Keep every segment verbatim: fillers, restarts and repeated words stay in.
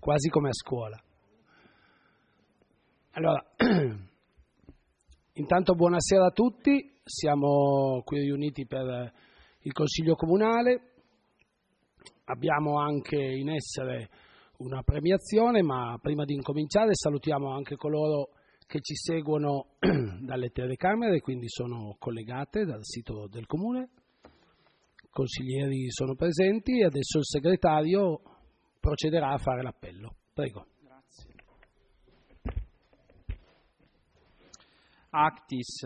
quasi come a scuola. Allora, intanto buonasera a tutti, siamo qui riuniti per il Consiglio Comunale, abbiamo anche in essere una premiazione, ma prima di incominciare salutiamo anche coloro che ci seguono dalle telecamere, quindi sono collegate dal sito del Comune, i consiglieri sono presenti e adesso il segretario procederà a fare l'appello. Prego. Grazie. Actis.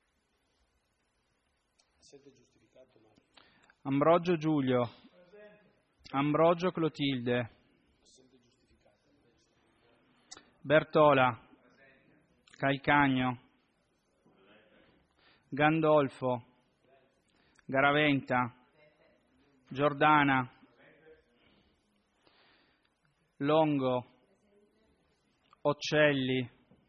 Ambrogio Giulio. Ambrogio Clotilde. Bertola. Calcagno. Gandolfo. Garaventa. Giordana. Longo. Occelli.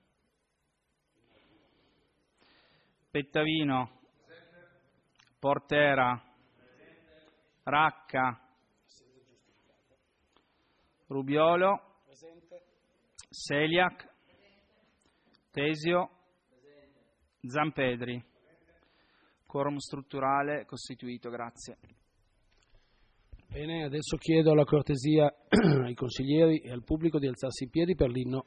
Pettavino. Portera. Racca. Rubiolo. Seliac. Tesio. Zampedri. Quorum strutturale costituito, grazie. Bene, adesso chiedo la cortesia ai consiglieri e al pubblico di alzarsi in piedi per l'inno.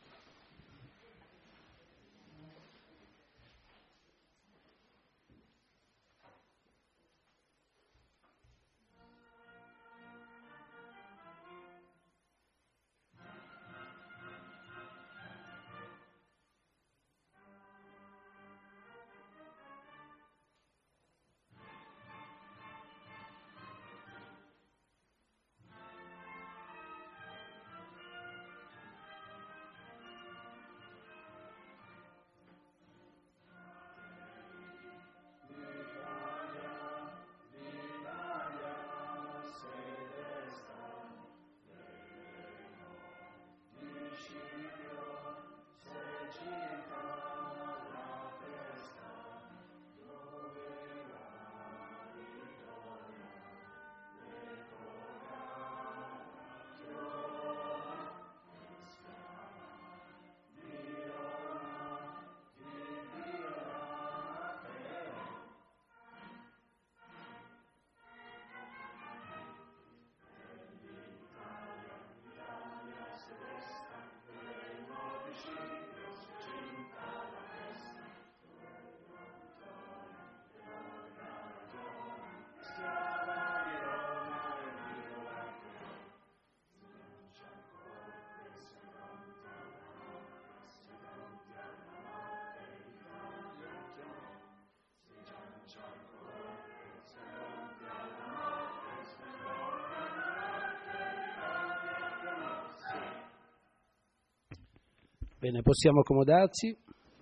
Bene, possiamo accomodarci.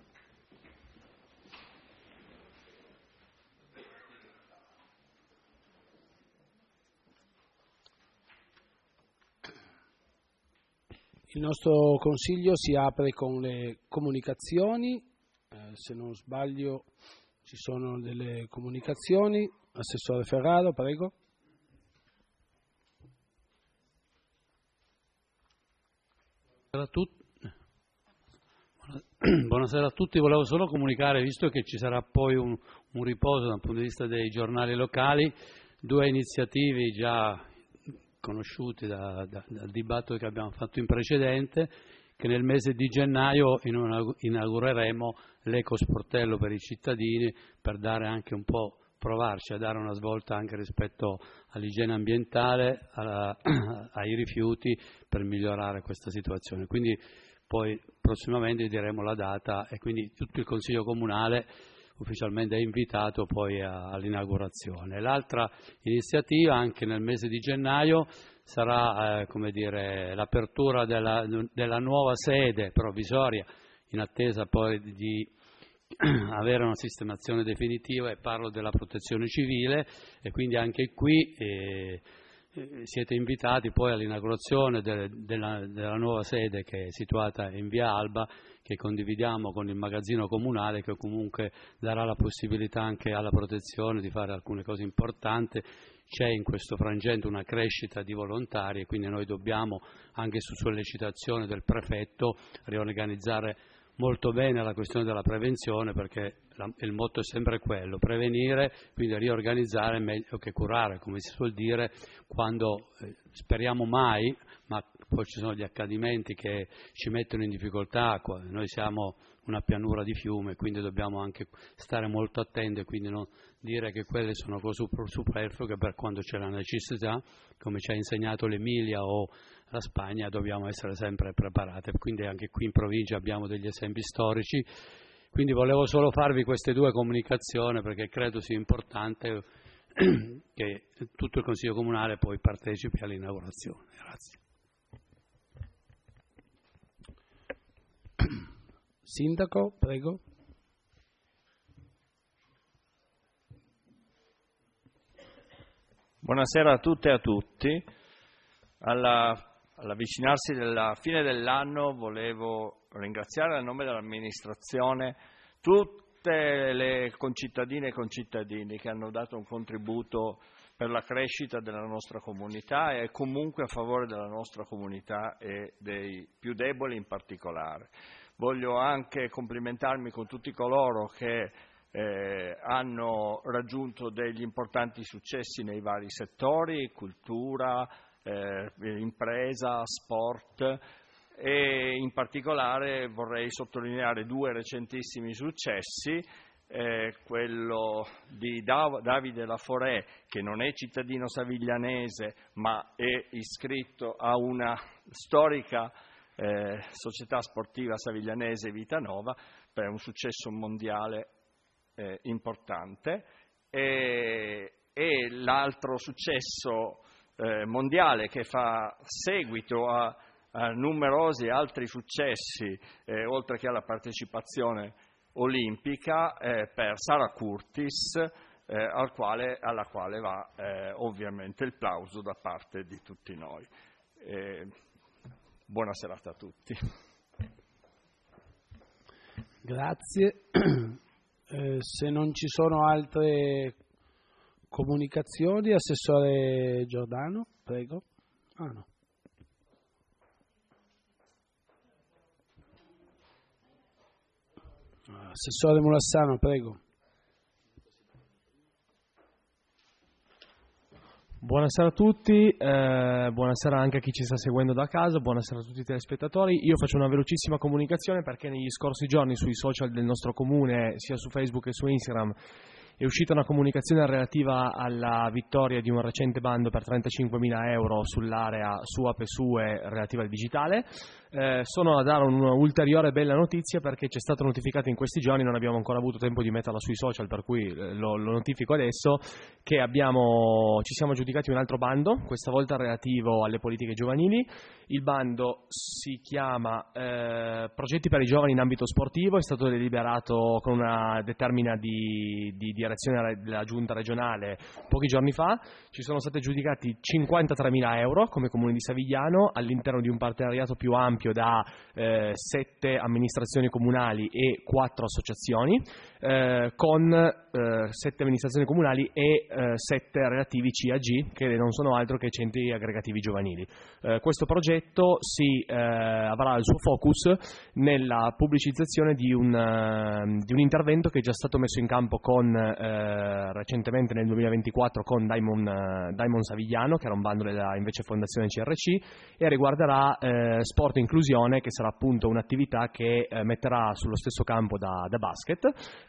Il nostro Consiglio si apre con le comunicazioni, eh, se non sbaglio ci sono delle comunicazioni. Assessore Ferraro, prego. Buonasera a tutti. Buonasera a tutti, volevo solo comunicare, visto che ci sarà poi un, un riposo dal punto di vista dei giornali locali, due iniziative già conosciute da, da, dal dibattito che abbiamo fatto in precedente, che nel mese di gennaio inaugureremo l'ecosportello per i cittadini per dare anche un po', provarci a dare una svolta anche rispetto all'igiene ambientale, alla, ai rifiuti, per migliorare questa situazione. Quindi poi prossimamente diremo la data e quindi tutto il Consiglio Comunale ufficialmente è invitato poi a, all'inaugurazione. L'altra iniziativa anche nel mese di gennaio sarà eh, come dire, l'apertura della, della nuova sede provvisoria in attesa poi di avere una sistemazione definitiva, e parlo della protezione civile, e quindi anche qui eh, siete invitati poi all'inaugurazione de, della, della nuova sede che è situata in via Alba, che condividiamo con il magazzino comunale, che comunque darà la possibilità anche alla protezione di fare alcune cose importanti. C'è in questo frangente una crescita di volontari e quindi noi dobbiamo, anche su sollecitazione del prefetto, riorganizzare molto bene la questione della prevenzione, perché la, il motto è sempre quello, prevenire, quindi riorganizzare meglio che curare, come si suol dire, quando eh, speriamo mai, ma poi ci sono gli accadimenti che ci mettono in difficoltà. Noi siamo una pianura di fiume, quindi dobbiamo anche stare molto attenti e quindi non dire che quelle sono cose superflue, per quando c'è la necessità, come ci ha insegnato l'Emilia o la Spagna, dobbiamo essere sempre preparati. Quindi anche qui in provincia abbiamo degli esempi storici, quindi volevo solo farvi queste due comunicazioni perché credo sia importante che tutto il Consiglio Comunale poi partecipi all'inaugurazione. Grazie. Sindaco, prego. Buonasera a tutte e a tutti. Alla, all'avvicinarsi della fine dell'anno volevo ringraziare a nome dell'amministrazione tutte le concittadine e concittadini che hanno dato un contributo per la crescita della nostra comunità e comunque a favore della nostra comunità e dei più deboli in particolare. Voglio anche complimentarmi con tutti coloro che eh, hanno raggiunto degli importanti successi nei vari settori, cultura, eh, impresa, sport, e in particolare vorrei sottolineare due recentissimi successi. Eh, quello di Dav- Davide Laforè, che non è cittadino saviglianese ma è iscritto a una storica eh, società sportiva saviglianese Vitanova, per un successo mondiale eh, importante, e, e l'altro successo eh, mondiale che fa seguito a, a numerosi altri successi, eh, oltre che alla partecipazione olimpica, eh, per Sara Curtis, eh, al quale, alla quale va eh, ovviamente il plauso da parte di tutti noi. Eh, buona serata a tutti. Grazie. Eh, se non ci sono altre comunicazioni, Assessore Giordano, prego. Ah, no. Assessore Mulassano, prego. Buonasera a tutti, eh, buonasera anche a chi ci sta seguendo da casa, buonasera a tutti i telespettatori. Io faccio una velocissima comunicazione perché negli scorsi giorni sui social del nostro comune, sia su Facebook che su Instagram, è uscita una comunicazione relativa alla vittoria di un recente bando per trentacinquemila euro sull'area SUAP e SUE relativa al digitale. Eh, sono a dare un'ulteriore bella notizia perché ci è stato notificato in questi giorni, non abbiamo ancora avuto tempo di metterla sui social, per cui lo, lo notifico adesso, che abbiamo, ci siamo aggiudicati un altro bando, questa volta relativo alle politiche giovanili. Il bando si chiama eh, Progetti per i giovani in ambito sportivo, è stato deliberato con una determina di, di direzione della giunta regionale pochi giorni fa. Ci sono stati aggiudicati cinquantatremila euro come Comune di Savigliano all'interno di un partenariato più ampio da eh, sette amministrazioni comunali e quattro associazioni, eh, con eh, sette amministrazioni comunali e eh, sette relativi C A G, che non sono altro che centri aggregativi giovanili. Eh, questo progetto si, eh, avrà il suo focus nella pubblicizzazione di un, uh, di un intervento che è già stato messo in campo con, eh, recentemente nel duemilaventiquattro con Diamond, uh, Diamond Savigliano, che era un bando della invece Fondazione C R C, e riguarderà eh, sport e inclusione, che sarà appunto un'attività che eh, metterà sullo stesso campo da, da basket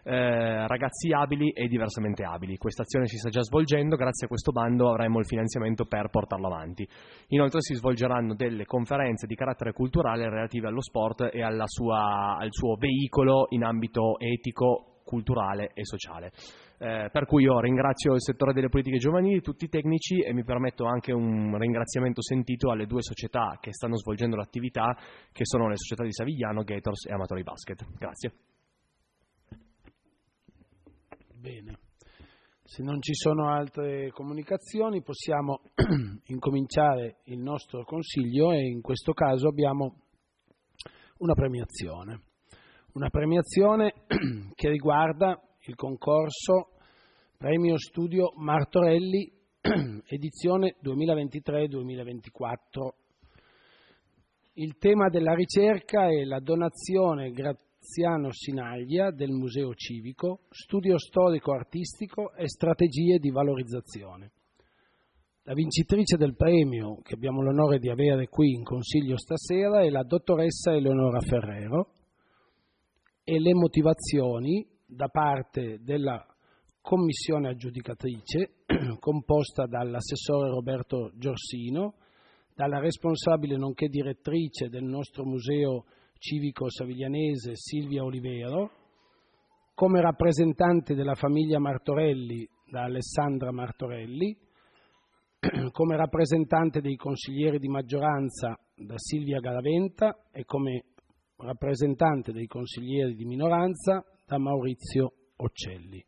eh, ragazzi abili e diversamente abili. Questa azione si sta già svolgendo, grazie a questo bando avremo il finanziamento per portarlo avanti. Inoltre si svolgeranno delle conferenze di carattere culturale relative allo sport e alla sua, al suo veicolo in ambito etico, culturale e sociale. Eh, per cui io ringrazio il settore delle politiche giovanili, tutti i tecnici, e mi permetto anche un ringraziamento sentito alle due società che stanno svolgendo l'attività, che sono le società di Savigliano, Gators e Amatori Basket. Grazie. Bene. Se non ci sono altre comunicazioni possiamo incominciare il nostro consiglio e in questo caso abbiamo una premiazione. Una premiazione che riguarda il concorso Premio Studio Martorelli edizione duemilaventitré duemilaventiquattro. Il tema della ricerca è la donazione Graziano Sinaglia del Museo Civico, studio storico-artistico e strategie di valorizzazione. La vincitrice del premio, che abbiamo l'onore di avere qui in consiglio stasera, è la dottoressa Eleonora Ferrero, e le motivazioni da parte della commissione aggiudicatrice, composta dall'assessore Roberto Giorsino, dalla responsabile nonché direttrice del nostro Museo Civico Saviglianese Silvia Olivero, come rappresentante della famiglia Martorelli da Alessandra Martorelli, come rappresentante dei consiglieri di maggioranza da Silvia Garaventa e come rappresentante dei consiglieri di minoranza da Maurizio Occelli.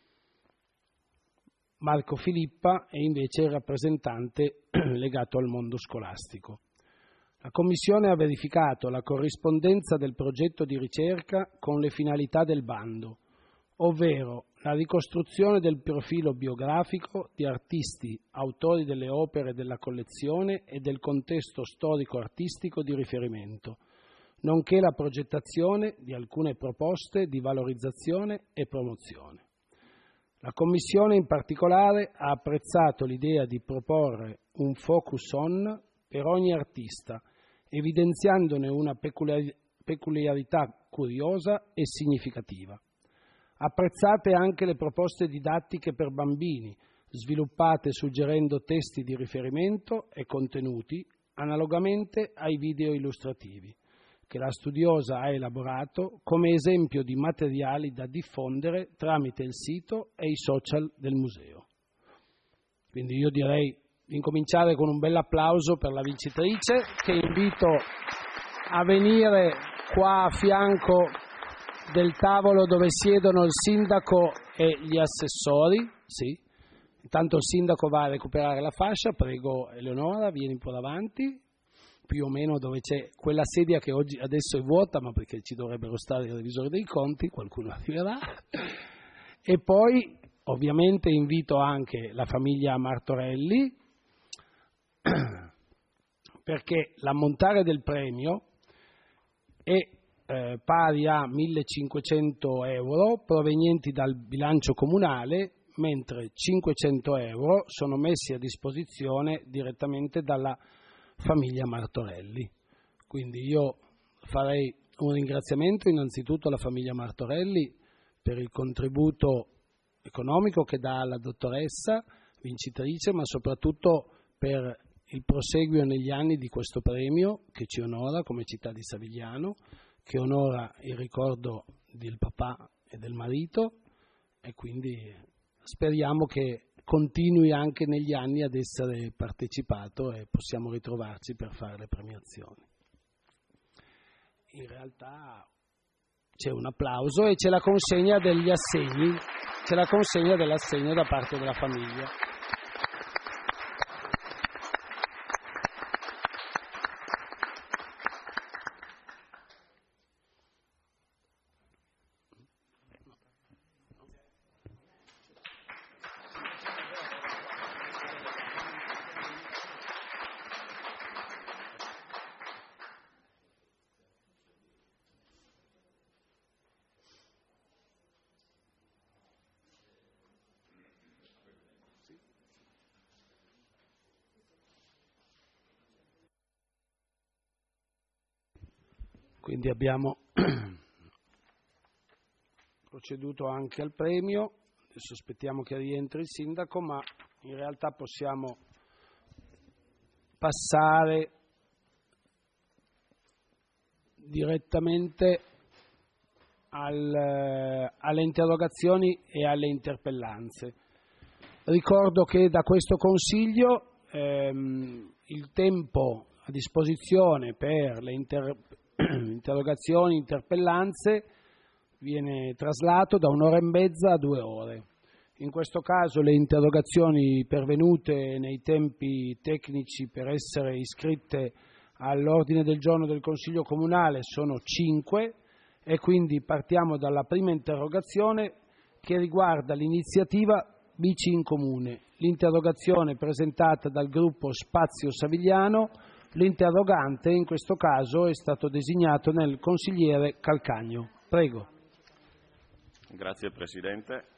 Marco Filippa è invece il rappresentante legato al mondo scolastico. La Commissione ha verificato la corrispondenza del progetto di ricerca con le finalità del bando, ovvero la ricostruzione del profilo biografico di artisti, autori delle opere della collezione e del contesto storico-artistico di riferimento, nonché la progettazione di alcune proposte di valorizzazione e promozione. La Commissione in particolare ha apprezzato l'idea di proporre un focus on per ogni artista, evidenziandone una peculiarità curiosa e significativa. Apprezzate anche le proposte didattiche per bambini, sviluppate suggerendo testi di riferimento e contenuti analogamente ai video illustrativi, che la studiosa ha elaborato come esempio di materiali da diffondere tramite il sito e i social del museo. Quindi io direi di incominciare con un bel applauso per la vincitrice, che invito a venire qua a fianco del tavolo dove siedono il sindaco e gli assessori. Sì. Intanto il sindaco va a recuperare la fascia, prego Eleonora, vieni un po' davanti, più o meno dove c'è quella sedia che oggi adesso è vuota, ma perché ci dovrebbero stare i revisori dei conti, qualcuno arriverà. E poi ovviamente invito anche la famiglia Martorelli, perché l'ammontare del premio è eh, pari a millecinquecento euro provenienti dal bilancio comunale, mentre cinquecento euro sono messi a disposizione direttamente dalla famiglia Martorelli. Quindi io farei un ringraziamento innanzitutto alla famiglia Martorelli per il contributo economico che dà alla dottoressa vincitrice, ma soprattutto per il proseguio negli anni di questo premio che ci onora come città di Savigliano, che onora il ricordo del papà e del marito, e quindi speriamo che continui anche negli anni ad essere partecipato e possiamo ritrovarci per fare le premiazioni. In realtà c'è un applauso e c'è la consegna degli assegni, c'è la consegna dell'assegno da parte della famiglia. Quindi abbiamo proceduto anche al premio, adesso aspettiamo che rientri il sindaco, ma in realtà possiamo passare direttamente al, alle interrogazioni e alle interpellanze. Ricordo che da questo Consiglio ehm, il tempo a disposizione per le inter, interrogazioni e interpellanze viene traslato da un'ora e mezza a due ore. In questo caso le interrogazioni pervenute nei tempi tecnici per essere iscritte all'ordine del giorno del Consiglio Comunale sono cinque e quindi partiamo dalla prima interrogazione che riguarda l'iniziativa Bici in Comune. L'interrogazione presentata dal gruppo Spazio Savigliano, l'interrogante in questo caso è stato designato nel consigliere Calcagno. Prego. Grazie Presidente.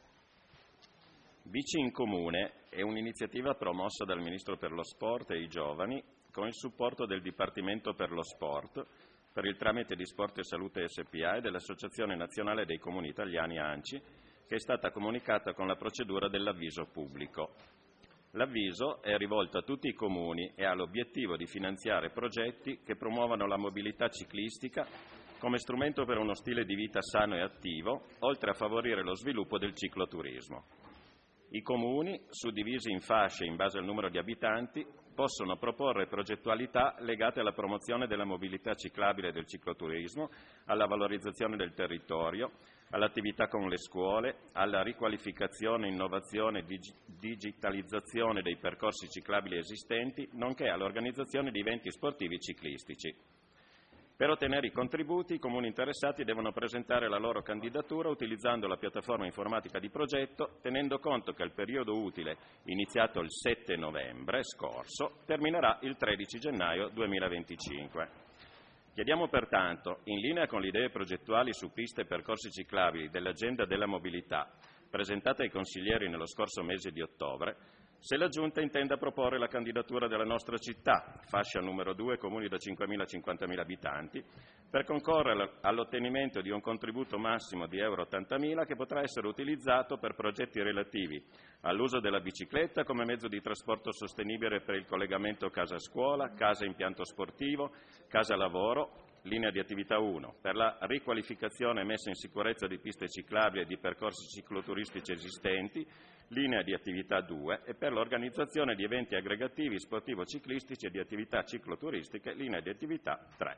Bici in Comune è un'iniziativa promossa dal Ministro per lo Sport e i Giovani con il supporto del Dipartimento per lo Sport per il tramite di Sport e Salute S P A e dell'Associazione Nazionale dei Comuni Italiani A N C I, che è stata comunicata con la procedura dell'avviso pubblico. L'avviso è rivolto a tutti i comuni e ha l'obiettivo di finanziare progetti che promuovano la mobilità ciclistica come strumento per uno stile di vita sano e attivo, oltre a favorire lo sviluppo del cicloturismo. I comuni, suddivisi in fasce in base al numero di abitanti, possono proporre progettualità legate alla promozione della mobilità ciclabile e del cicloturismo, alla valorizzazione del territorio, all'attività con le scuole, alla riqualificazione, innovazione e dig- digitalizzazione dei percorsi ciclabili esistenti, nonché all'organizzazione di eventi sportivi ciclistici. Per ottenere i contributi, i comuni interessati devono presentare la loro candidatura utilizzando la piattaforma informatica di progetto, tenendo conto che il periodo utile, iniziato il sette novembre scorso, terminerà il tredici gennaio duemilaventicinque. Chiediamo pertanto, in linea con le idee progettuali su piste e percorsi ciclabili dell'Agenda della Mobilità, presentata ai consiglieri nello scorso mese di ottobre, se la Giunta intenda proporre la candidatura della nostra città, fascia numero due, comuni da cinquemila a cinquantamila abitanti, per concorrere all'ottenimento di un contributo massimo di euro ottantamila che potrà essere utilizzato per progetti relativi all'uso della bicicletta come mezzo di trasporto sostenibile per il collegamento casa-scuola, casa-impianto sportivo, casa-lavoro, linea di attività uno, per la riqualificazione e messa in sicurezza di piste ciclabili e di percorsi cicloturistici esistenti, linea di attività due, e per l'organizzazione di eventi aggregativi sportivo-ciclistici e di attività cicloturistiche, linea di attività tre.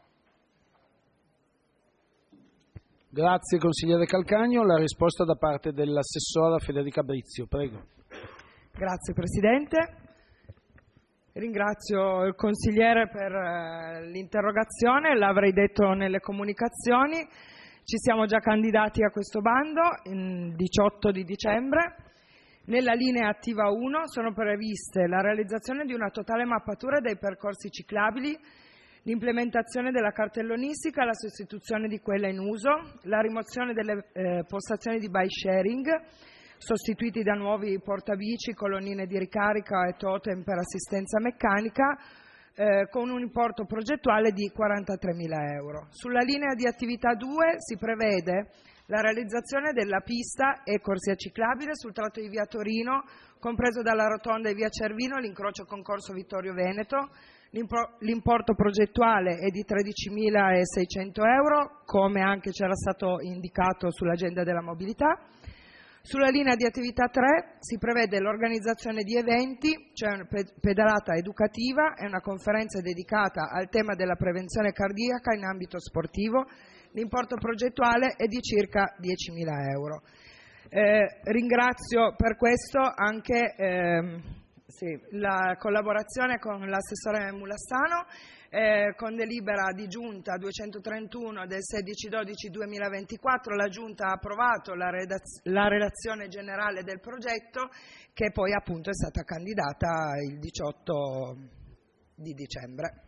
Grazie consigliere Calcagno. La risposta da parte dell'assessora Federica Brizio. Prego. Grazie Presidente. Ringrazio il consigliere per eh, l'interrogazione, l'avrei detto nelle comunicazioni. Ci siamo già candidati a questo bando il diciotto di dicembre. Nella linea attiva uno sono previste la realizzazione di una totale mappatura dei percorsi ciclabili, l'implementazione della cartellonistica, la sostituzione di quella in uso, la rimozione delle eh, postazioni di bike sharing, sostituiti da nuovi portabici, colonnine di ricarica e totem per assistenza meccanica, eh, con un importo progettuale di quarantatremila euro. Sulla linea di attività due si prevede la realizzazione della pista e corsia ciclabile sul tratto di via Torino, compreso dalla rotonda e via Cervino, l'incrocio con Corso Vittorio Veneto. L'importo progettuale è di tredicimilaseicento euro, come anche c'era stato indicato sull'agenda della mobilità. Sulla linea di attività tre si prevede l'organizzazione di eventi, cioè una pedalata educativa e una conferenza dedicata al tema della prevenzione cardiaca in ambito sportivo. L'importo progettuale è di circa diecimila euro. Eh, ringrazio per questo anche ehm, sì, la collaborazione con l'assessore Mulastano. Eh, con delibera di Giunta duecentotrentuno del sedici dodici duemilaventiquattro la Giunta ha approvato la, redaz- la relazione generale del progetto, che poi appunto è stata candidata il diciotto di dicembre.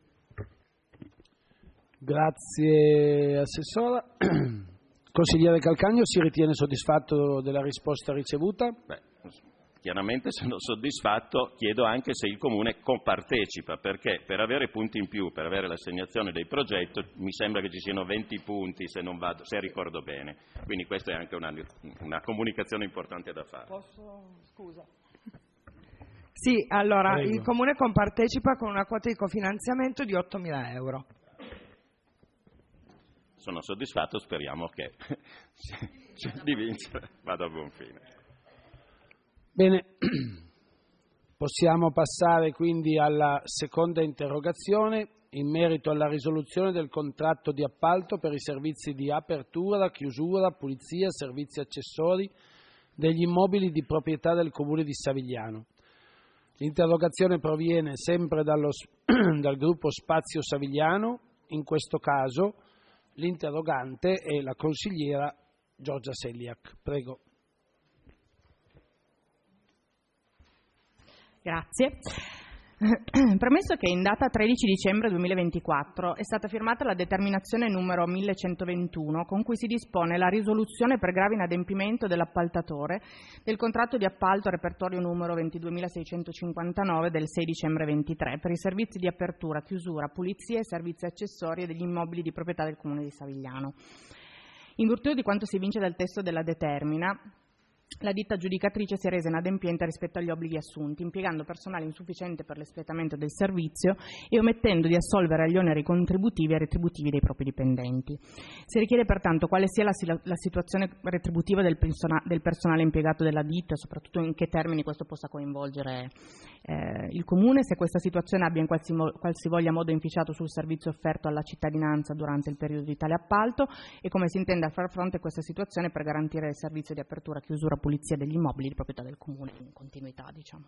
Grazie Assessora. Consigliere Calcagno, si ritiene soddisfatto della risposta ricevuta? Beh, chiaramente sono soddisfatto, chiedo anche se il Comune compartecipa, perché per avere punti in più, per avere l'assegnazione dei progetti, mi sembra che ci siano venti punti, se non vado, se ricordo bene. Quindi questa è anche una, una comunicazione importante da fare. Posso, scusa. Sì, allora, Prego. Il Comune compartecipa con una quota di cofinanziamento di ottomila euro. Sono soddisfatto, speriamo che di vincere vada a buon fine. Bene, possiamo passare quindi alla seconda interrogazione in merito alla risoluzione del contratto di appalto per i servizi di apertura, chiusura, pulizia, servizi accessori degli immobili di proprietà del Comune di Savigliano. L'interrogazione proviene sempre dallo, dal gruppo Spazio Savigliano, in questo caso l'interrogante è la consigliera Giorgia Selliak. Prego. Grazie. Premesso che in data tredici dicembre duemilaventiquattro è stata firmata la determinazione numero millecentoventuno con cui si dispone la risoluzione per grave inadempimento dell'appaltatore del contratto di appalto repertorio numero ventiduemilaseicentocinquantanove del sei dicembre ventitré per i servizi di apertura, chiusura, pulizia e servizi accessori degli immobili di proprietà del Comune di Savigliano. In virtù di quanto si evince dal testo della determina, la ditta aggiudicatrice si è resa inadempiente rispetto agli obblighi assunti, impiegando personale insufficiente per l'espletamento del servizio e omettendo di assolvere agli oneri contributivi e retributivi dei propri dipendenti. Si richiede pertanto quale sia la, la situazione retributiva del, persona, del personale impiegato della ditta e soprattutto in che termini questo possa coinvolgere eh, il Comune, se questa situazione abbia in qualsimo, qualsivoglia modo inficiato sul servizio offerto alla cittadinanza durante il periodo di tale appalto e come si intenda far fronte a questa situazione per garantire il servizio di apertura, chiusura, pulizia degli immobili di proprietà del Comune in continuità, diciamo.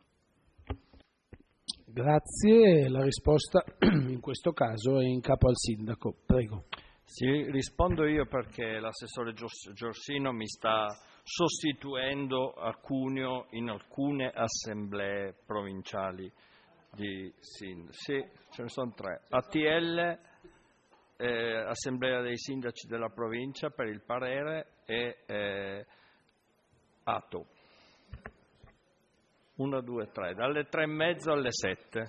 Grazie, la risposta in questo caso è in capo al sindaco. Prego. Sì, rispondo io perché l'assessore Giorsino mi sta sostituendo a Cuneo in alcune assemblee provinciali di sindaci. Sì, ce ne sono tre. A T L, eh, Assemblea dei Sindaci della provincia per il parere e eh, Ato. Uno, due, tre, dalle tre e mezzo alle sette.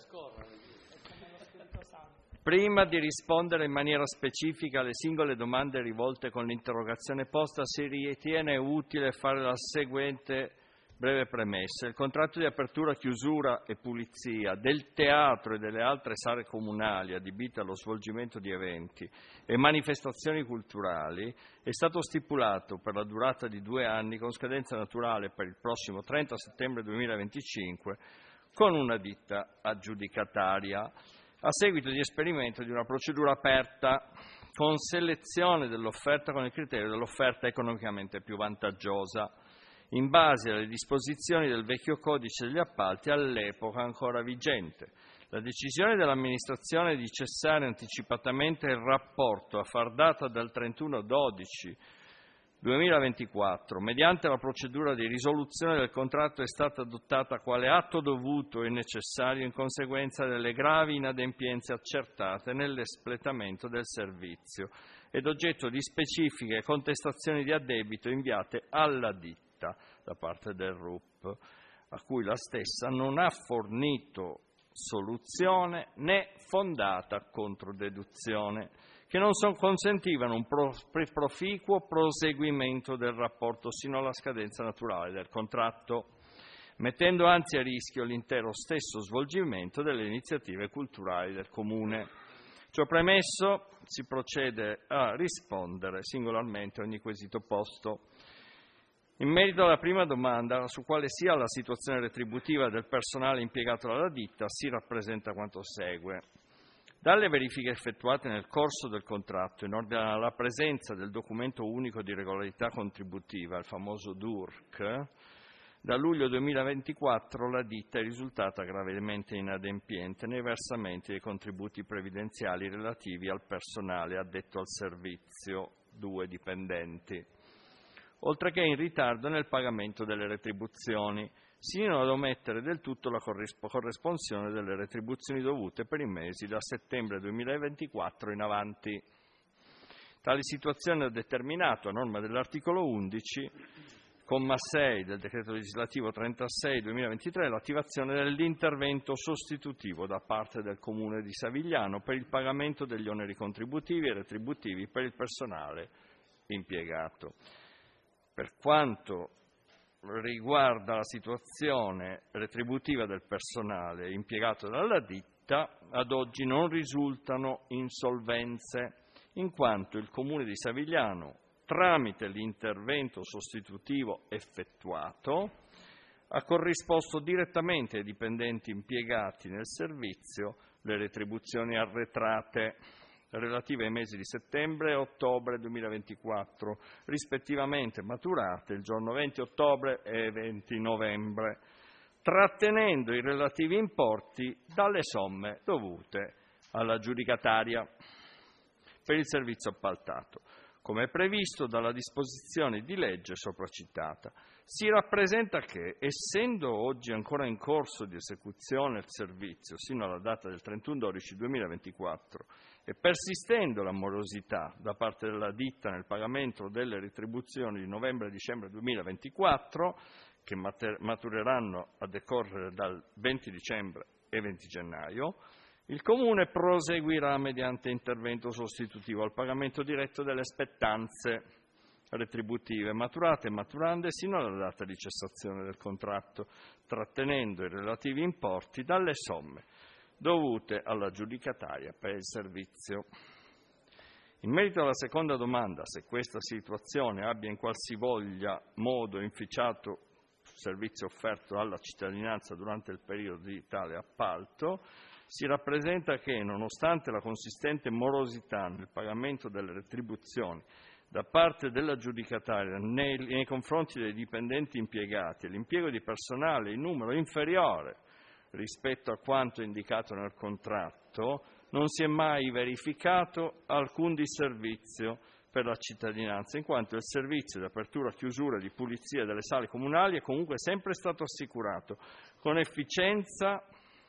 Prima di rispondere in maniera specifica alle singole domande rivolte con l'interrogazione posta, si ritiene utile fare la seguente breve premessa. Il contratto di apertura, chiusura e pulizia del teatro e delle altre sale comunali adibite allo svolgimento di eventi e manifestazioni culturali è stato stipulato per la durata di due anni con scadenza naturale per il prossimo trenta settembre duemilaventicinque con una ditta aggiudicataria a seguito di esperimento di una procedura aperta con selezione dell'offerta con il criterio dell'offerta economicamente più vantaggiosa, in base alle disposizioni del vecchio codice degli appalti all'epoca ancora vigente. La decisione dell'amministrazione di cessare anticipatamente il rapporto a far data dal trentuno dicembre duemilaventiquattro, mediante la procedura di risoluzione del contratto, è stata adottata quale atto dovuto e necessario in conseguenza delle gravi inadempienze accertate nell'espletamento del servizio ed oggetto di specifiche contestazioni di addebito inviate alla ditta da parte del R U P, a cui la stessa non ha fornito soluzione né fondata controdeduzione, che non son, consentivano un pro, proficuo proseguimento del rapporto sino alla scadenza naturale del contratto, mettendo anzi a rischio l'intero stesso svolgimento delle iniziative culturali del Comune. Ciò premesso, si procede a rispondere singolarmente a ogni quesito posto. In merito alla prima domanda, su quale sia la situazione retributiva del personale impiegato dalla ditta, si rappresenta quanto segue. Dalle verifiche effettuate nel corso del contratto in ordine alla presenza del documento unico di regolarità contributiva, il famoso D U R C, da luglio duemilaventiquattro la ditta è risultata gravemente inadempiente nei versamenti dei contributi previdenziali relativi al personale addetto al servizio, due dipendenti, oltre che in ritardo nel pagamento delle retribuzioni, sino ad omettere del tutto la corresponsione delle retribuzioni dovute per i mesi da settembre duemilaventiquattro in avanti. Tale situazione ha determinato, a norma dell'articolo undici, comma sei del decreto legislativo trentasei duemilaventitré, l'attivazione dell'intervento sostitutivo da parte del Comune di Savigliano per il pagamento degli oneri contributivi e retributivi per il personale impiegato. Per quanto riguarda la situazione retributiva del personale impiegato dalla ditta, ad oggi non risultano insolvenze, in quanto il Comune di Savigliano, tramite l'intervento sostitutivo effettuato, ha corrisposto direttamente ai dipendenti impiegati nel servizio le retribuzioni arretrate relative ai mesi di settembre e ottobre duemilaventiquattro, rispettivamente maturate il giorno venti ottobre e venti novembre, trattenendo i relativi importi dalle somme dovute all'aggiudicataria per il servizio appaltato, come previsto dalla disposizione di legge sopracitata. Si rappresenta che, essendo oggi ancora in corso di esecuzione il servizio sino alla data del trentuno dicembre duemilaventiquattro e persistendo la morosità da parte della ditta nel pagamento delle retribuzioni di novembre e dicembre duemilaventiquattro, che matureranno a decorrere dal venti dicembre e venti gennaio, il Comune proseguirà mediante intervento sostitutivo al pagamento diretto delle spettanze retributive maturate e maturande sino alla data di cessazione del contratto, trattenendo i relativi importi dalle somme dovute all'aggiudicataria per il servizio. In merito alla seconda domanda, se questa situazione abbia in qualsivoglia modo inficiato il servizio offerto alla cittadinanza durante il periodo di tale appalto, si rappresenta che, nonostante la consistente morosità nel pagamento delle retribuzioni da parte dell'aggiudicataria nei, nei confronti dei dipendenti impiegati e l'impiego di personale in numero inferiore rispetto a quanto indicato nel contratto, non si è mai verificato alcun disservizio per la cittadinanza, in quanto il servizio di apertura, chiusura e di pulizia delle sale comunali è comunque sempre stato assicurato con efficienza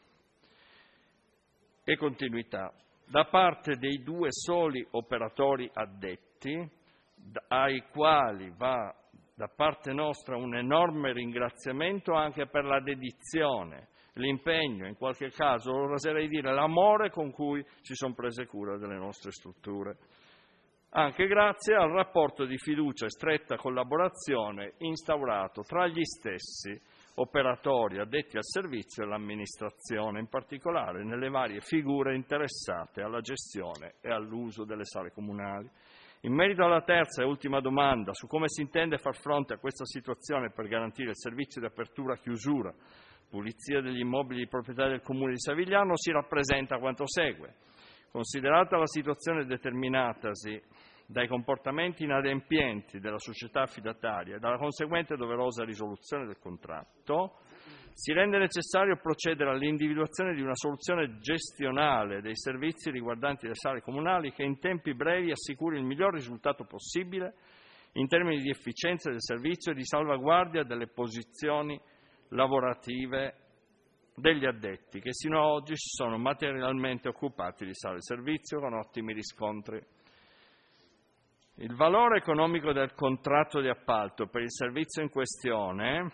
e continuità da parte dei due soli operatori addetti, ai quali va da parte nostra un enorme ringraziamento anche per la dedizione, l'impegno, in qualche caso oserei dire l'amore con cui si sono prese cura delle nostre strutture, anche grazie al rapporto di fiducia e stretta collaborazione instaurato tra gli stessi operatori addetti al servizio e l'amministrazione, in particolare nelle varie figure interessate alla gestione e all'uso delle sale comunali. In merito alla terza e ultima domanda su come si intende far fronte a questa situazione per garantire il servizio di apertura, chiusura, pulizia degli immobili di proprietà del Comune di Savigliano, si rappresenta quanto segue. Considerata la situazione determinatasi dai comportamenti inadempienti della società affidataria e dalla conseguente doverosa risoluzione del contratto, si rende necessario procedere all'individuazione di una soluzione gestionale dei servizi riguardanti le sale comunali che in tempi brevi assicuri il miglior risultato possibile in termini di efficienza del servizio e di salvaguardia delle posizioni lavorative degli addetti che sino ad oggi si sono materialmente occupati di sale servizio con ottimi riscontri. Il valore economico del contratto di appalto per il servizio in questione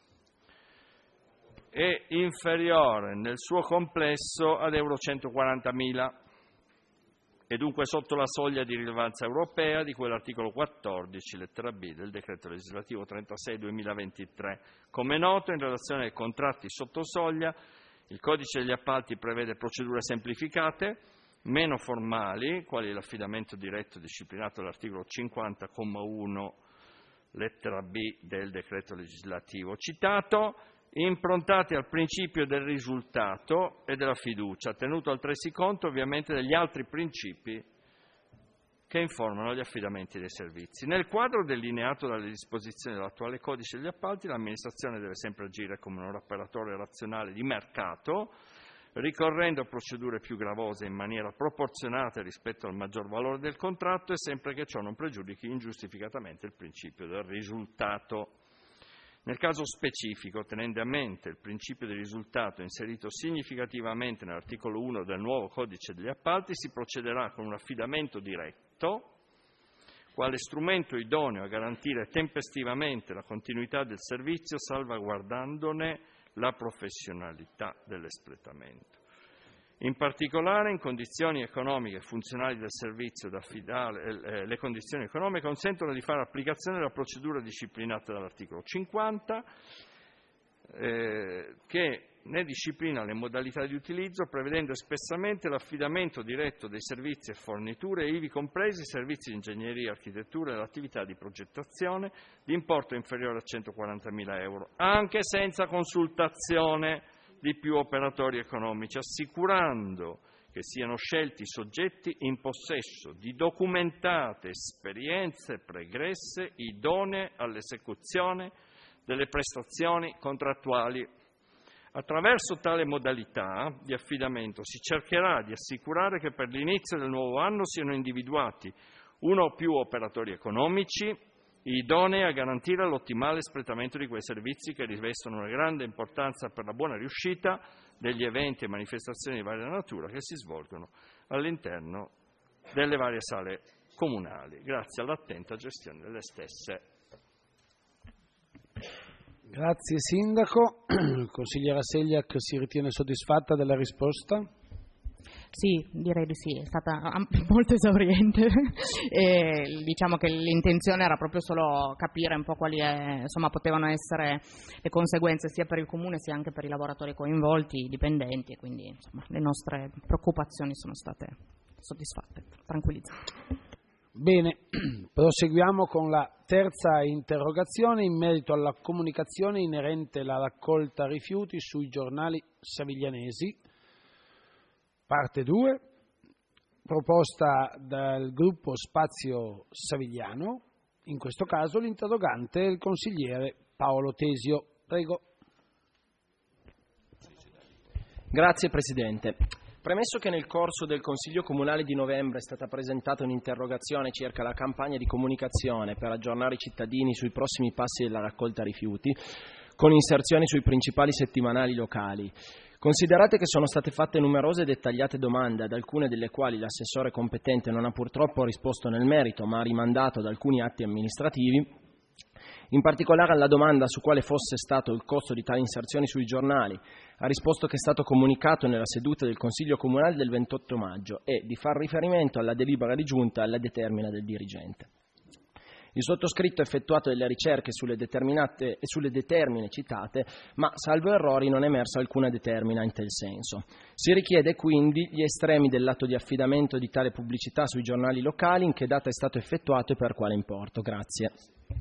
è inferiore nel suo complesso ad euro centoquarantamila e dunque sotto la soglia di rilevanza europea di cui l'articolo quattordici, lettera B, del decreto legislativo trentasei duemilaventitré. Come noto, in relazione ai contratti sotto soglia, il codice degli appalti prevede procedure semplificate, meno formali, quali l'affidamento diretto disciplinato dall'articolo cinquanta comma uno, lettera B del decreto legislativo citato, improntati al principio del risultato e della fiducia, tenuto altresì conto ovviamente degli altri principi che informano gli affidamenti dei servizi. Nel quadro delineato dalle disposizioni dell'attuale codice degli appalti, l'amministrazione deve sempre agire come un operatore razionale di mercato, ricorrendo a procedure più gravose in maniera proporzionata rispetto al maggior valore del contratto e sempre che ciò non pregiudichi ingiustificatamente il principio del risultato. Nel caso specifico, tenendo a mente il principio di risultato inserito significativamente nell'articolo uno del nuovo codice degli appalti, si procederà con un affidamento diretto, quale strumento idoneo a garantire tempestivamente la continuità del servizio, salvaguardandone la professionalità dell'espletamento. In particolare, in condizioni economiche e funzionali del servizio da affidare, eh, le condizioni economiche consentono di fare applicazione della procedura disciplinata dall'articolo cinquanta, eh, che ne disciplina le modalità di utilizzo, prevedendo espressamente l'affidamento diretto dei servizi e forniture, ivi compresi i servizi di ingegneria, architettura e l'attività di progettazione, di importo inferiore a centoquarantamila euro, anche senza consultazione di più operatori economici, assicurando che siano scelti soggetti in possesso di documentate esperienze pregresse idonee all'esecuzione delle prestazioni contrattuali. Attraverso tale modalità di affidamento si cercherà di assicurare che per l'inizio del nuovo anno siano individuati uno o più operatori economici idonei a garantire l'ottimale espletamento di quei servizi che rivestono una grande importanza per la buona riuscita degli eventi e manifestazioni di varia natura che si svolgono all'interno delle varie sale comunali, grazie all'attenta gestione delle stesse. Grazie Sindaco. Consigliera Segliac si ritiene soddisfatta della risposta? Sì, direi di sì, è stata molto esauriente. E diciamo che l'intenzione era proprio solo capire un po' quali è, insomma, potevano essere le conseguenze sia per il Comune sia anche per i lavoratori coinvolti, i dipendenti, e quindi insomma, le nostre preoccupazioni sono state soddisfatte, tranquillizzate. Bene, proseguiamo con la terza interrogazione in merito alla comunicazione inerente alla raccolta rifiuti sui giornali saviglianesi. Parte due, proposta dal gruppo Spazio Savigliano. In questo caso l'interrogante è il consigliere Paolo Tesio. Prego. Grazie Presidente. Premesso che nel corso del Consiglio Comunale di novembre è stata presentata un'interrogazione circa la campagna di comunicazione per aggiornare i cittadini sui prossimi passi della raccolta rifiuti, con inserzioni sui principali settimanali locali, considerate che sono state fatte numerose e dettagliate domande, ad alcune delle quali l'assessore competente non ha purtroppo risposto nel merito, ma ha rimandato ad alcuni atti amministrativi, in particolare alla domanda su quale fosse stato il costo di tali inserzioni sui giornali, ha risposto che è stato comunicato nella seduta del Consiglio Comunale del ventotto maggio e di far riferimento alla delibera di giunta e alla determina del dirigente. Il sottoscritto ha effettuato delle ricerche sulle, determinate, sulle determine citate, ma salvo errori non è emersa alcuna determina in tal senso. Si richiede quindi gli estremi dell'atto di affidamento di tale pubblicità sui giornali locali, in che data è stato effettuato e per quale importo. Grazie.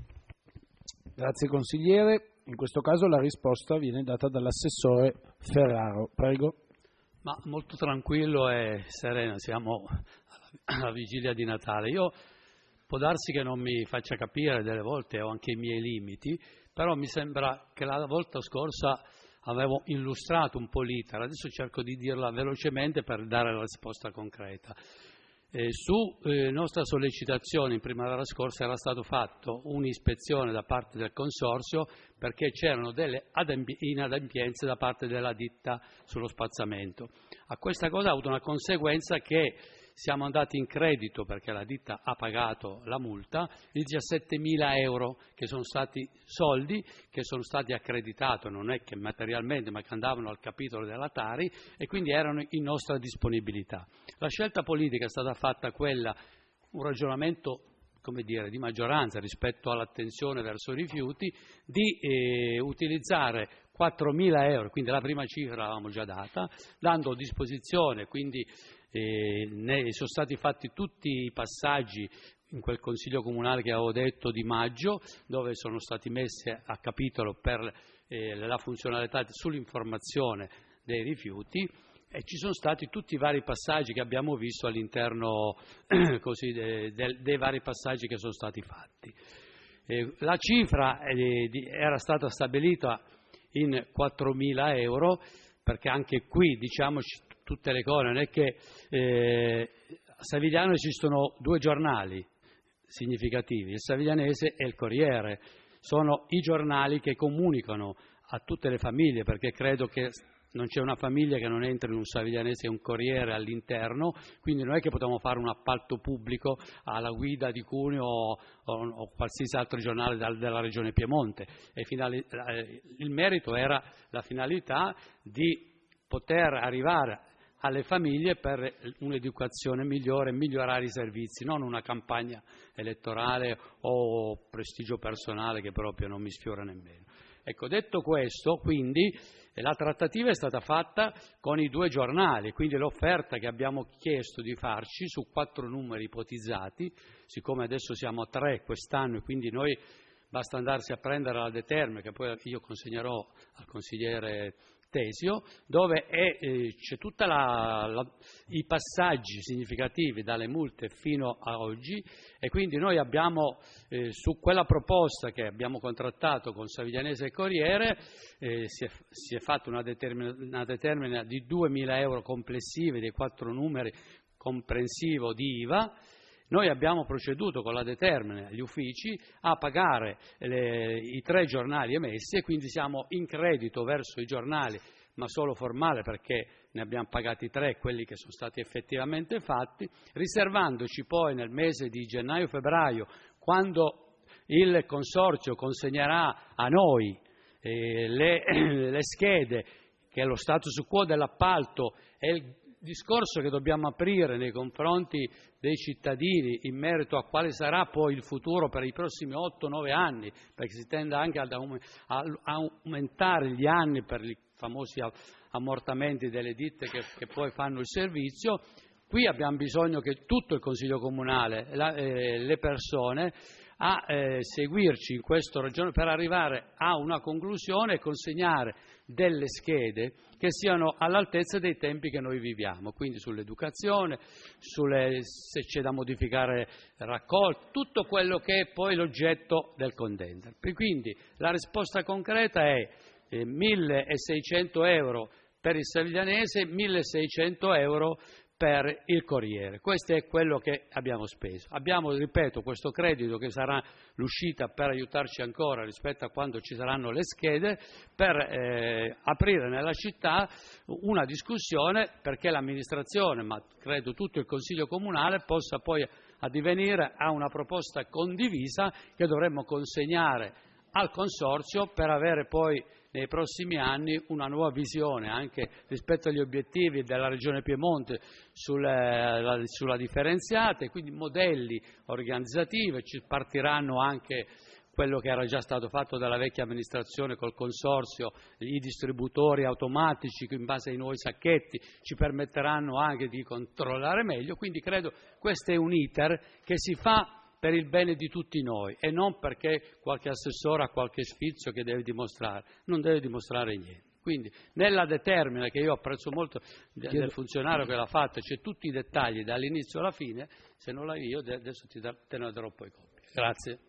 Grazie consigliere. In questo caso la risposta viene data dall'assessore Ferraro. Prego. Ma molto tranquillo e sereno, siamo alla vigilia di Natale. Io può darsi che non mi faccia capire, delle volte ho anche i miei limiti, però mi sembra che la volta scorsa avevo illustrato un po' l'iter, adesso cerco di dirla velocemente per dare la risposta concreta. Eh, su eh, nostra sollecitazione in primavera scorsa era stato fatto un'ispezione da parte del Consorzio perché c'erano delle inadempienze da parte della ditta sullo spazzamento. A questa cosa ha avuto una conseguenza che siamo andati in credito, perché la ditta ha pagato la multa, di diciassettemila euro, che sono stati soldi che sono stati accreditati, non è che materialmente, ma che andavano al capitolo della Tari e quindi erano in nostra disponibilità. La scelta politica è stata fatta quella, un ragionamento, come dire, di maggioranza rispetto all'attenzione verso i rifiuti, di eh, utilizzare quattromila euro, quindi la prima cifra l'avevamo già data, dando a disposizione, quindi eh, ne sono stati fatti tutti i passaggi in quel Consiglio Comunale che avevo detto di maggio, dove sono stati messi a capitolo per eh, la funzionalità sull'informazione dei rifiuti, e ci sono stati tutti i vari passaggi che abbiamo visto all'interno così, de, de, dei vari passaggi che sono stati fatti. Eh, la cifra eh, di, era stata stabilita in quattromila euro, perché anche qui, diciamoci tutte le cose, non è che eh, a Savigliano esistono due giornali significativi, il Saviglianese e il Corriere, sono i giornali che comunicano a tutte le famiglie, perché credo che non c'è una famiglia che non entri in un Saviglianese e un Corriere all'interno, quindi non è che potevamo fare un appalto pubblico alla guida di Cuneo o, o, o qualsiasi altro giornale dal, della regione Piemonte. E finali, il merito era la finalità di poter arrivare alle famiglie per un'educazione migliore, migliorare i servizi, non una campagna elettorale o prestigio personale che proprio non mi sfiora nemmeno. Ecco, detto questo, quindi la trattativa è stata fatta con i due giornali, quindi l'offerta che abbiamo chiesto di farci su quattro numeri ipotizzati, siccome adesso siamo a tre quest'anno e quindi noi basta andarsi a prendere la determina che poi io consegnerò al consigliere Tesio, dove è, eh, c'è tutti i passaggi significativi dalle multe fino a oggi, e quindi noi abbiamo eh, su quella proposta che abbiamo contrattato con Saviglianese e Corriere eh, si, è, si è fatta una determina, una determina di duemila euro complessivi dei quattro numeri comprensivo di I V A. Noi abbiamo proceduto con la determina agli uffici a pagare le, i tre giornali emessi, e quindi siamo in credito verso i giornali, ma solo formale, perché ne abbiamo pagati tre, quelli che sono stati effettivamente fatti, riservandoci poi nel mese di gennaio-febbraio, quando il Consorzio consegnerà a noi eh, le, le schede, che è lo status quo dell'appalto e il discorso che dobbiamo aprire nei confronti dei cittadini in merito a quale sarà poi il futuro per i prossimi otto nove anni, perché si tende anche ad aumentare gli anni per i famosi ammortamenti delle ditte che, che poi fanno il servizio. Qui abbiamo bisogno che tutto il Consiglio Comunale, la, eh, le persone, a eh, seguirci in questo ragionamento per arrivare a una conclusione e consegnare delle schede che siano all'altezza dei tempi che noi viviamo, quindi sull'educazione, sulle, se c'è da modificare raccolta, tutto quello che è poi l'oggetto del contender. Quindi la risposta concreta è eh, milleseicento euro per il Saviglianese, milleseicento euro per il Corriere. Questo è quello che abbiamo speso. Abbiamo, ripeto, questo credito che sarà l'uscita per aiutarci ancora rispetto a quando ci saranno le schede, per eh, aprire nella città una discussione perché l'amministrazione, ma credo tutto il Consiglio Comunale, possa poi addivenire a una proposta condivisa che dovremmo consegnare al Consorzio per avere poi nei prossimi anni una nuova visione anche rispetto agli obiettivi della Regione Piemonte sulla, sulla differenziata, e quindi modelli organizzativi. Ci partiranno anche quello che era già stato fatto dalla vecchia amministrazione col Consorzio, i distributori automatici in base ai nuovi sacchetti ci permetteranno anche di controllare meglio, quindi credo questo è un iter che si fa per il bene di tutti noi e non perché qualche assessore ha qualche sfizio che deve dimostrare, non deve dimostrare niente. Quindi nella determina, che io apprezzo molto del funzionario che l'ha fatta, c'è tutti i dettagli dall'inizio alla fine, se non l'hai io adesso ti te ne darò poi copia. Grazie.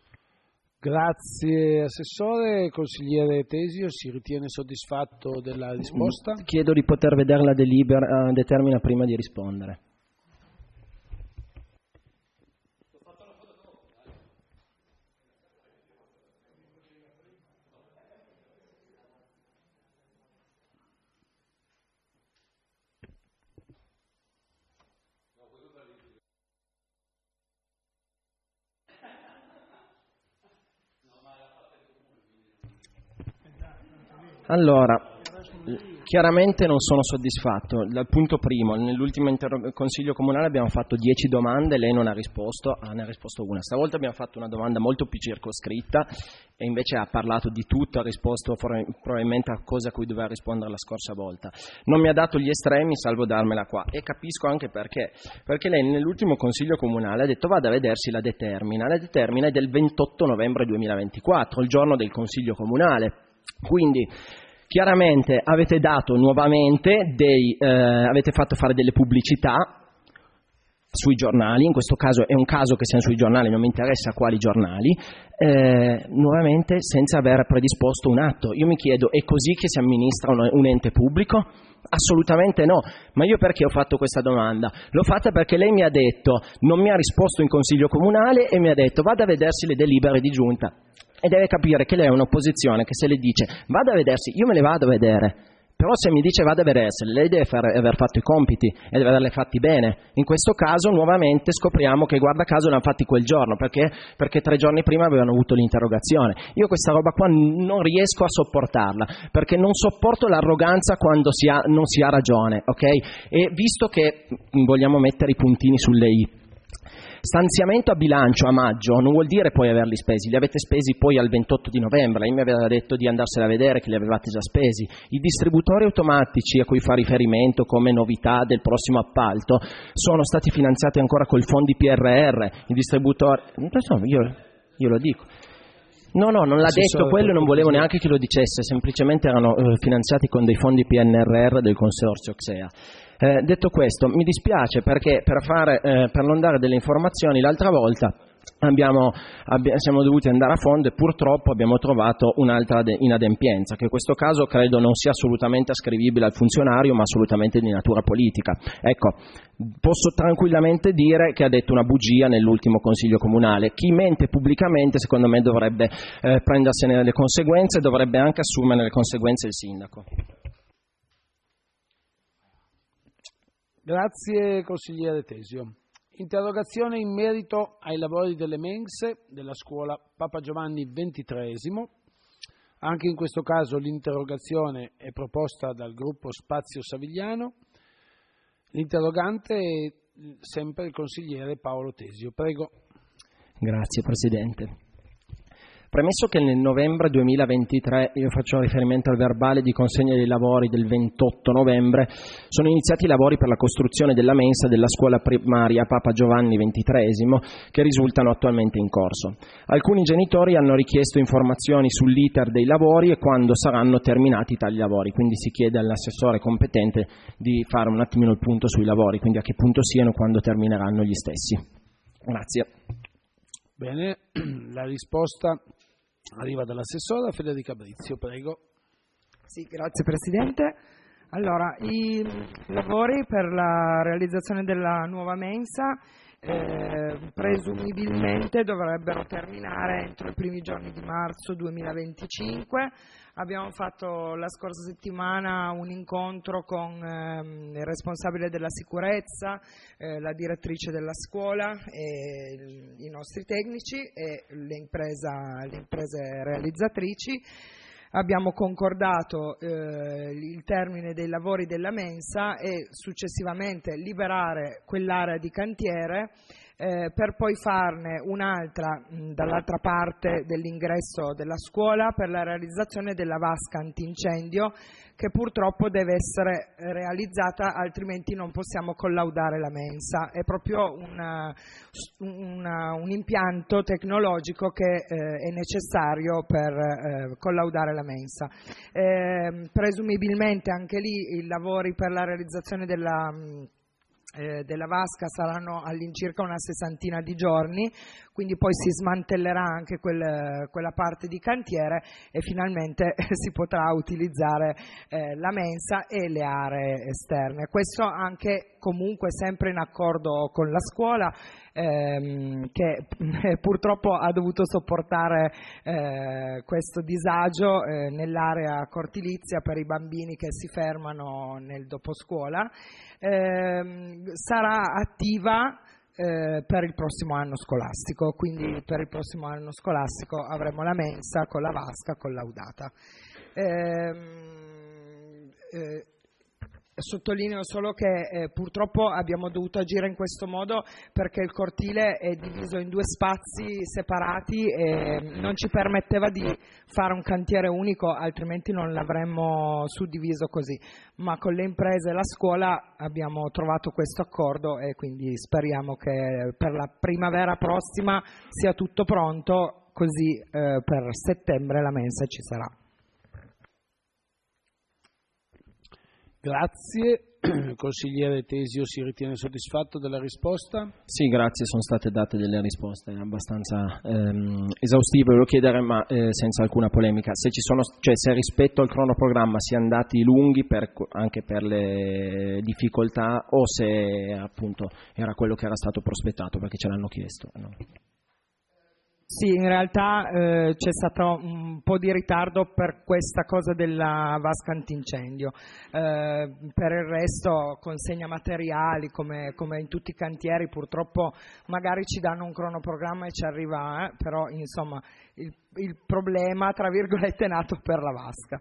Grazie Assessore. Consigliere Tesio, si ritiene soddisfatto della risposta? Chiedo di poter vedere la delibera, determina prima di rispondere. Allora, chiaramente non sono soddisfatto. Dal punto primo, nell'ultimo interro- Consiglio Comunale abbiamo fatto dieci domande, lei non ha risposto, ah, ne ha risposto una. Stavolta abbiamo fatto una domanda molto più circoscritta e invece ha parlato di tutto, ha risposto for- probabilmente a cose a cui doveva rispondere la scorsa volta. Non mi ha dato gli estremi, salvo darmela qua, e capisco anche perché. Perché lei nell'ultimo Consiglio Comunale ha detto vada a vedersi la determina. La determina è del ventotto novembre duemilaventiquattro, il giorno del Consiglio Comunale. Quindi chiaramente avete dato nuovamente dei, eh, avete fatto fare delle pubblicità sui giornali, in questo caso è un caso che siano sui giornali, non mi interessa quali giornali, eh, nuovamente senza aver predisposto un atto. Io mi chiedo, è così che si amministra un, un ente pubblico? Assolutamente no. Ma io perché ho fatto questa domanda? L'ho fatta perché lei mi ha detto, non mi ha risposto in Consiglio Comunale e mi ha detto vada a vedersi le delibere di giunta. E deve capire che lei è un'opposizione che se le dice vada a vedersi, io me le vado a vedere, però se mi dice vada a vedersi, lei deve fare, aver fatto i compiti e deve averli fatti bene. In questo caso nuovamente scopriamo che guarda caso l'hanno fatti quel giorno, perché? Perché tre giorni prima avevano avuto l'interrogazione. Io questa roba qua non riesco a sopportarla, perché non sopporto l'arroganza quando si ha, non si ha ragione, ok? E visto che vogliamo mettere i puntini sulle i, stanziamento a bilancio a maggio non vuol dire poi averli spesi, li avete spesi poi al ventotto di novembre, lei mi aveva detto di andarsela a vedere che li avevate già spesi. I distributori automatici a cui fa riferimento come novità del prossimo appalto sono stati finanziati ancora col fondi P R R, i distributori, io, io lo dico. No, no, non l'ha detto quello e non volevo neanche che lo dicesse, semplicemente erano eh, finanziati con dei fondi P N R R del consorzio C S E A. Eh, detto questo, mi dispiace perché per, fare, eh, per non dare delle informazioni l'altra volta abbiamo, abbi- siamo dovuti andare a fondo e purtroppo abbiamo trovato un'altra de- inadempienza, che in questo caso credo non sia assolutamente ascrivibile al funzionario ma assolutamente di natura politica. Ecco, posso tranquillamente dire che ha detto una bugia nell'ultimo consiglio comunale. Chi mente pubblicamente secondo me dovrebbe eh, prendersene le conseguenze e dovrebbe anche assumere le conseguenze il sindaco. Grazie consigliere Tesio. Interrogazione in merito ai lavori delle mense della scuola Papa Giovanni ventitreesimo. Anche in questo caso l'interrogazione è proposta dal gruppo Spazio Savigliano. L'interrogante è sempre il consigliere Paolo Tesio. Prego. Grazie Presidente. Premesso che nel novembre duemilaventitré, io faccio riferimento al verbale di consegna dei lavori del ventotto novembre, sono iniziati i lavori per la costruzione della mensa della scuola primaria Papa Giovanni ventitreesimo che risultano attualmente in corso. Alcuni genitori hanno richiesto informazioni sull'iter dei lavori e quando saranno terminati tali lavori, quindi si chiede all'assessore competente di fare un attimino il punto sui lavori, quindi a che punto siano e quando termineranno gli stessi. Grazie. Bene, la risposta arriva dall'assessora Federica Brizio, prego. Sì, grazie Presidente. Allora, i lavori per la realizzazione della nuova mensa eh, presumibilmente dovrebbero terminare entro i primi giorni di marzo duemilaventicinque. Abbiamo fatto la scorsa settimana un incontro con ehm, il responsabile della sicurezza, eh, la direttrice della scuola, e il, i nostri tecnici e le, impresa, le imprese realizzatrici. Abbiamo concordato eh, il termine dei lavori della mensa e successivamente liberare quell'area di cantiere eh, per poi farne un'altra mh, dall'altra parte dell'ingresso della scuola per la realizzazione della vasca antincendio che purtroppo deve essere realizzata, altrimenti non possiamo collaudare la mensa. È proprio una, una, un impianto tecnologico che eh, è necessario per eh, collaudare la mensa. Eh, presumibilmente anche lì i lavori per la realizzazione della Eh, della vasca saranno all'incirca una sessantina di giorni, quindi poi si smantellerà anche quel, quella parte di cantiere e finalmente si potrà utilizzare eh, la mensa e le aree esterne. Questo anche comunque sempre in accordo con la scuola ehm, che eh, purtroppo ha dovuto sopportare eh, questo disagio eh, nell'area cortilizia per i bambini che si fermano nel doposcuola. Eh, sarà attiva eh, per il prossimo anno scolastico, quindi per il prossimo anno scolastico avremo la mensa con la vasca collaudata. Eh, eh, Sottolineo solo che eh, purtroppo abbiamo dovuto agire in questo modo perché il cortile è diviso in due spazi separati e non ci permetteva di fare un cantiere unico, altrimenti non l'avremmo suddiviso così. Ma con le imprese e la scuola abbiamo trovato questo accordo e quindi speriamo che per la primavera prossima sia tutto pronto, così eh, per settembre la mensa ci sarà. Grazie. Consigliere Tesio, si ritiene soddisfatto della risposta? Sì, grazie, sono state date delle risposte abbastanza ehm, esaustive, volevo chiedere, ma eh, senza alcuna polemica, se ci sono, cioè se rispetto al cronoprogramma si è andati lunghi per, anche per le difficoltà o se appunto era quello che era stato prospettato, perché ce l'hanno chiesto. No? Sì, in realtà eh, c'è stato un po' di ritardo per questa cosa della vasca antincendio. Eh, per il resto consegna materiali come, come in tutti i cantieri, purtroppo magari ci danno un cronoprogramma e ci arriva, eh, però insomma il, il problema tra virgolette è nato per la vasca.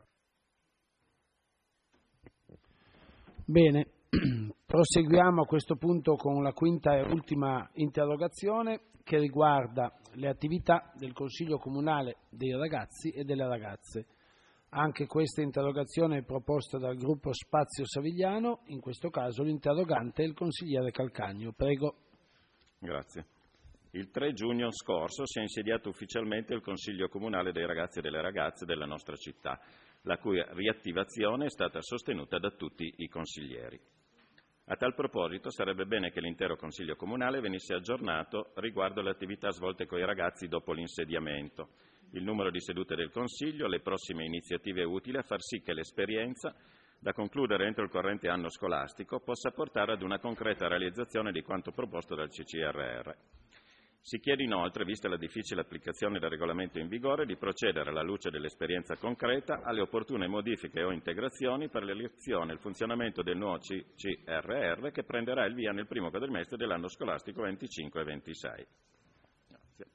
Bene, proseguiamo a questo punto con la quinta e ultima interrogazione che riguarda le attività del Consiglio Comunale dei ragazzi e delle ragazze. Anche questa interrogazione è proposta dal gruppo Spazio Savigliano, in questo caso l'interrogante è il consigliere Calcagno. Prego. Grazie. Il tre giugno scorso si è insediato ufficialmente il Consiglio Comunale dei Ragazzi e delle Ragazze della nostra città, la cui riattivazione è stata sostenuta da tutti i consiglieri. A tal proposito sarebbe bene che l'intero Consiglio Comunale venisse aggiornato riguardo alle attività svolte coi ragazzi dopo l'insediamento, il numero di sedute del Consiglio, le prossime iniziative utili a far sì che l'esperienza, da concludere entro il corrente anno scolastico, possa portare ad una concreta realizzazione di quanto proposto dal C C R R. Si chiede inoltre, vista la difficile applicazione del regolamento in vigore, di procedere alla luce dell'esperienza concreta alle opportune modifiche o integrazioni per l'elezione e il funzionamento del nuovo C C R R che prenderà il via nel primo quadrimestre dell'anno scolastico venticinque ventisei. Grazie.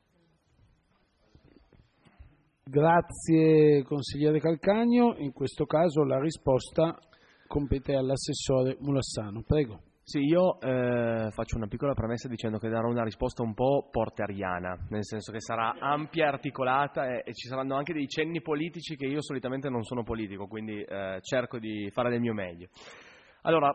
Grazie consigliere Calcagno. In questo caso la risposta compete all'assessore Mulassano. Prego. Sì, io eh, faccio una piccola premessa dicendo che darò una risposta un po' porteriana, nel senso che sarà ampia, articolata e, e ci saranno anche dei cenni politici che io solitamente non sono politico, quindi eh, cerco di fare del mio meglio. Allora,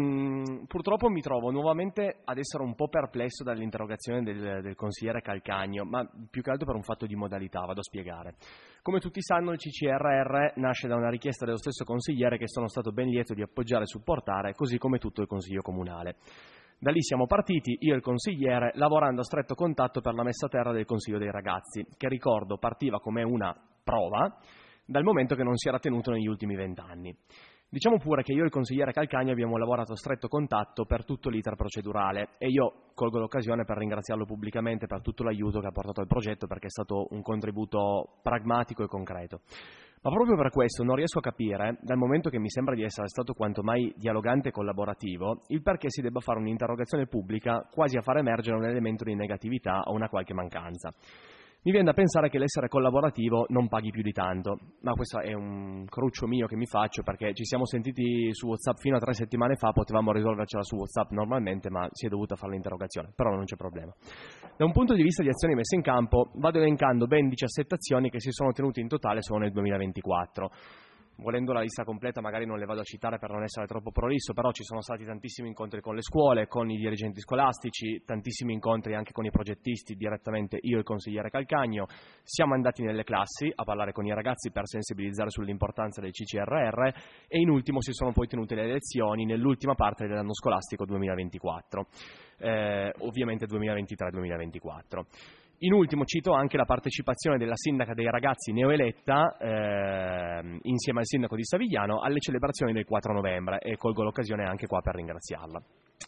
mh, purtroppo mi trovo nuovamente ad essere un po' perplesso dall'interrogazione del, del consigliere Calcagno, ma più che altro per un fatto di modalità, vado a spiegare. Come tutti sanno, il C C R R nasce da una richiesta dello stesso consigliere che sono stato ben lieto di appoggiare e supportare, così come tutto il Consiglio Comunale. Da lì siamo partiti, io e il consigliere, lavorando a stretto contatto per la messa a terra del Consiglio dei Ragazzi, che ricordo partiva come una prova, dal momento che non si era tenuto negli ultimi vent'anni. Diciamo pure che io e il consigliere Calcagno abbiamo lavorato a stretto contatto per tutto l'iter procedurale e io colgo l'occasione per ringraziarlo pubblicamente per tutto l'aiuto che ha portato al progetto, perché è stato un contributo pragmatico e concreto. Ma proprio per questo non riesco a capire, dal momento che mi sembra di essere stato quanto mai dialogante e collaborativo, il perché si debba fare un'interrogazione pubblica quasi a far emergere un elemento di negatività o una qualche mancanza. Mi viene da pensare che l'essere collaborativo non paghi più di tanto, ma questo è un cruccio mio che mi faccio, perché ci siamo sentiti su WhatsApp fino a tre settimane fa, potevamo risolvercela su WhatsApp normalmente, ma si è dovuta fare l'interrogazione, però non c'è problema. Da un punto di vista di azioni messe in campo, vado elencando ben diciassette azioni che si sono tenute in totale solo nel duemilaventiquattro. Volendo la lista completa magari non le vado a citare per non essere troppo prolisso, però ci sono stati tantissimi incontri con le scuole, con i dirigenti scolastici, tantissimi incontri anche con i progettisti, direttamente io e il consigliere Calcagno. Siamo andati nelle classi a parlare con i ragazzi per sensibilizzare sull'importanza del C C R R e in ultimo si sono poi tenute le elezioni nell'ultima parte dell'anno scolastico duemilaventiquattro, eh, ovviamente duemilaventitré duemilaventiquattro. In ultimo cito anche la partecipazione della sindaca dei ragazzi neoeletta eh, insieme al sindaco di Savigliano alle celebrazioni del quattro novembre e colgo l'occasione anche qua per ringraziarla.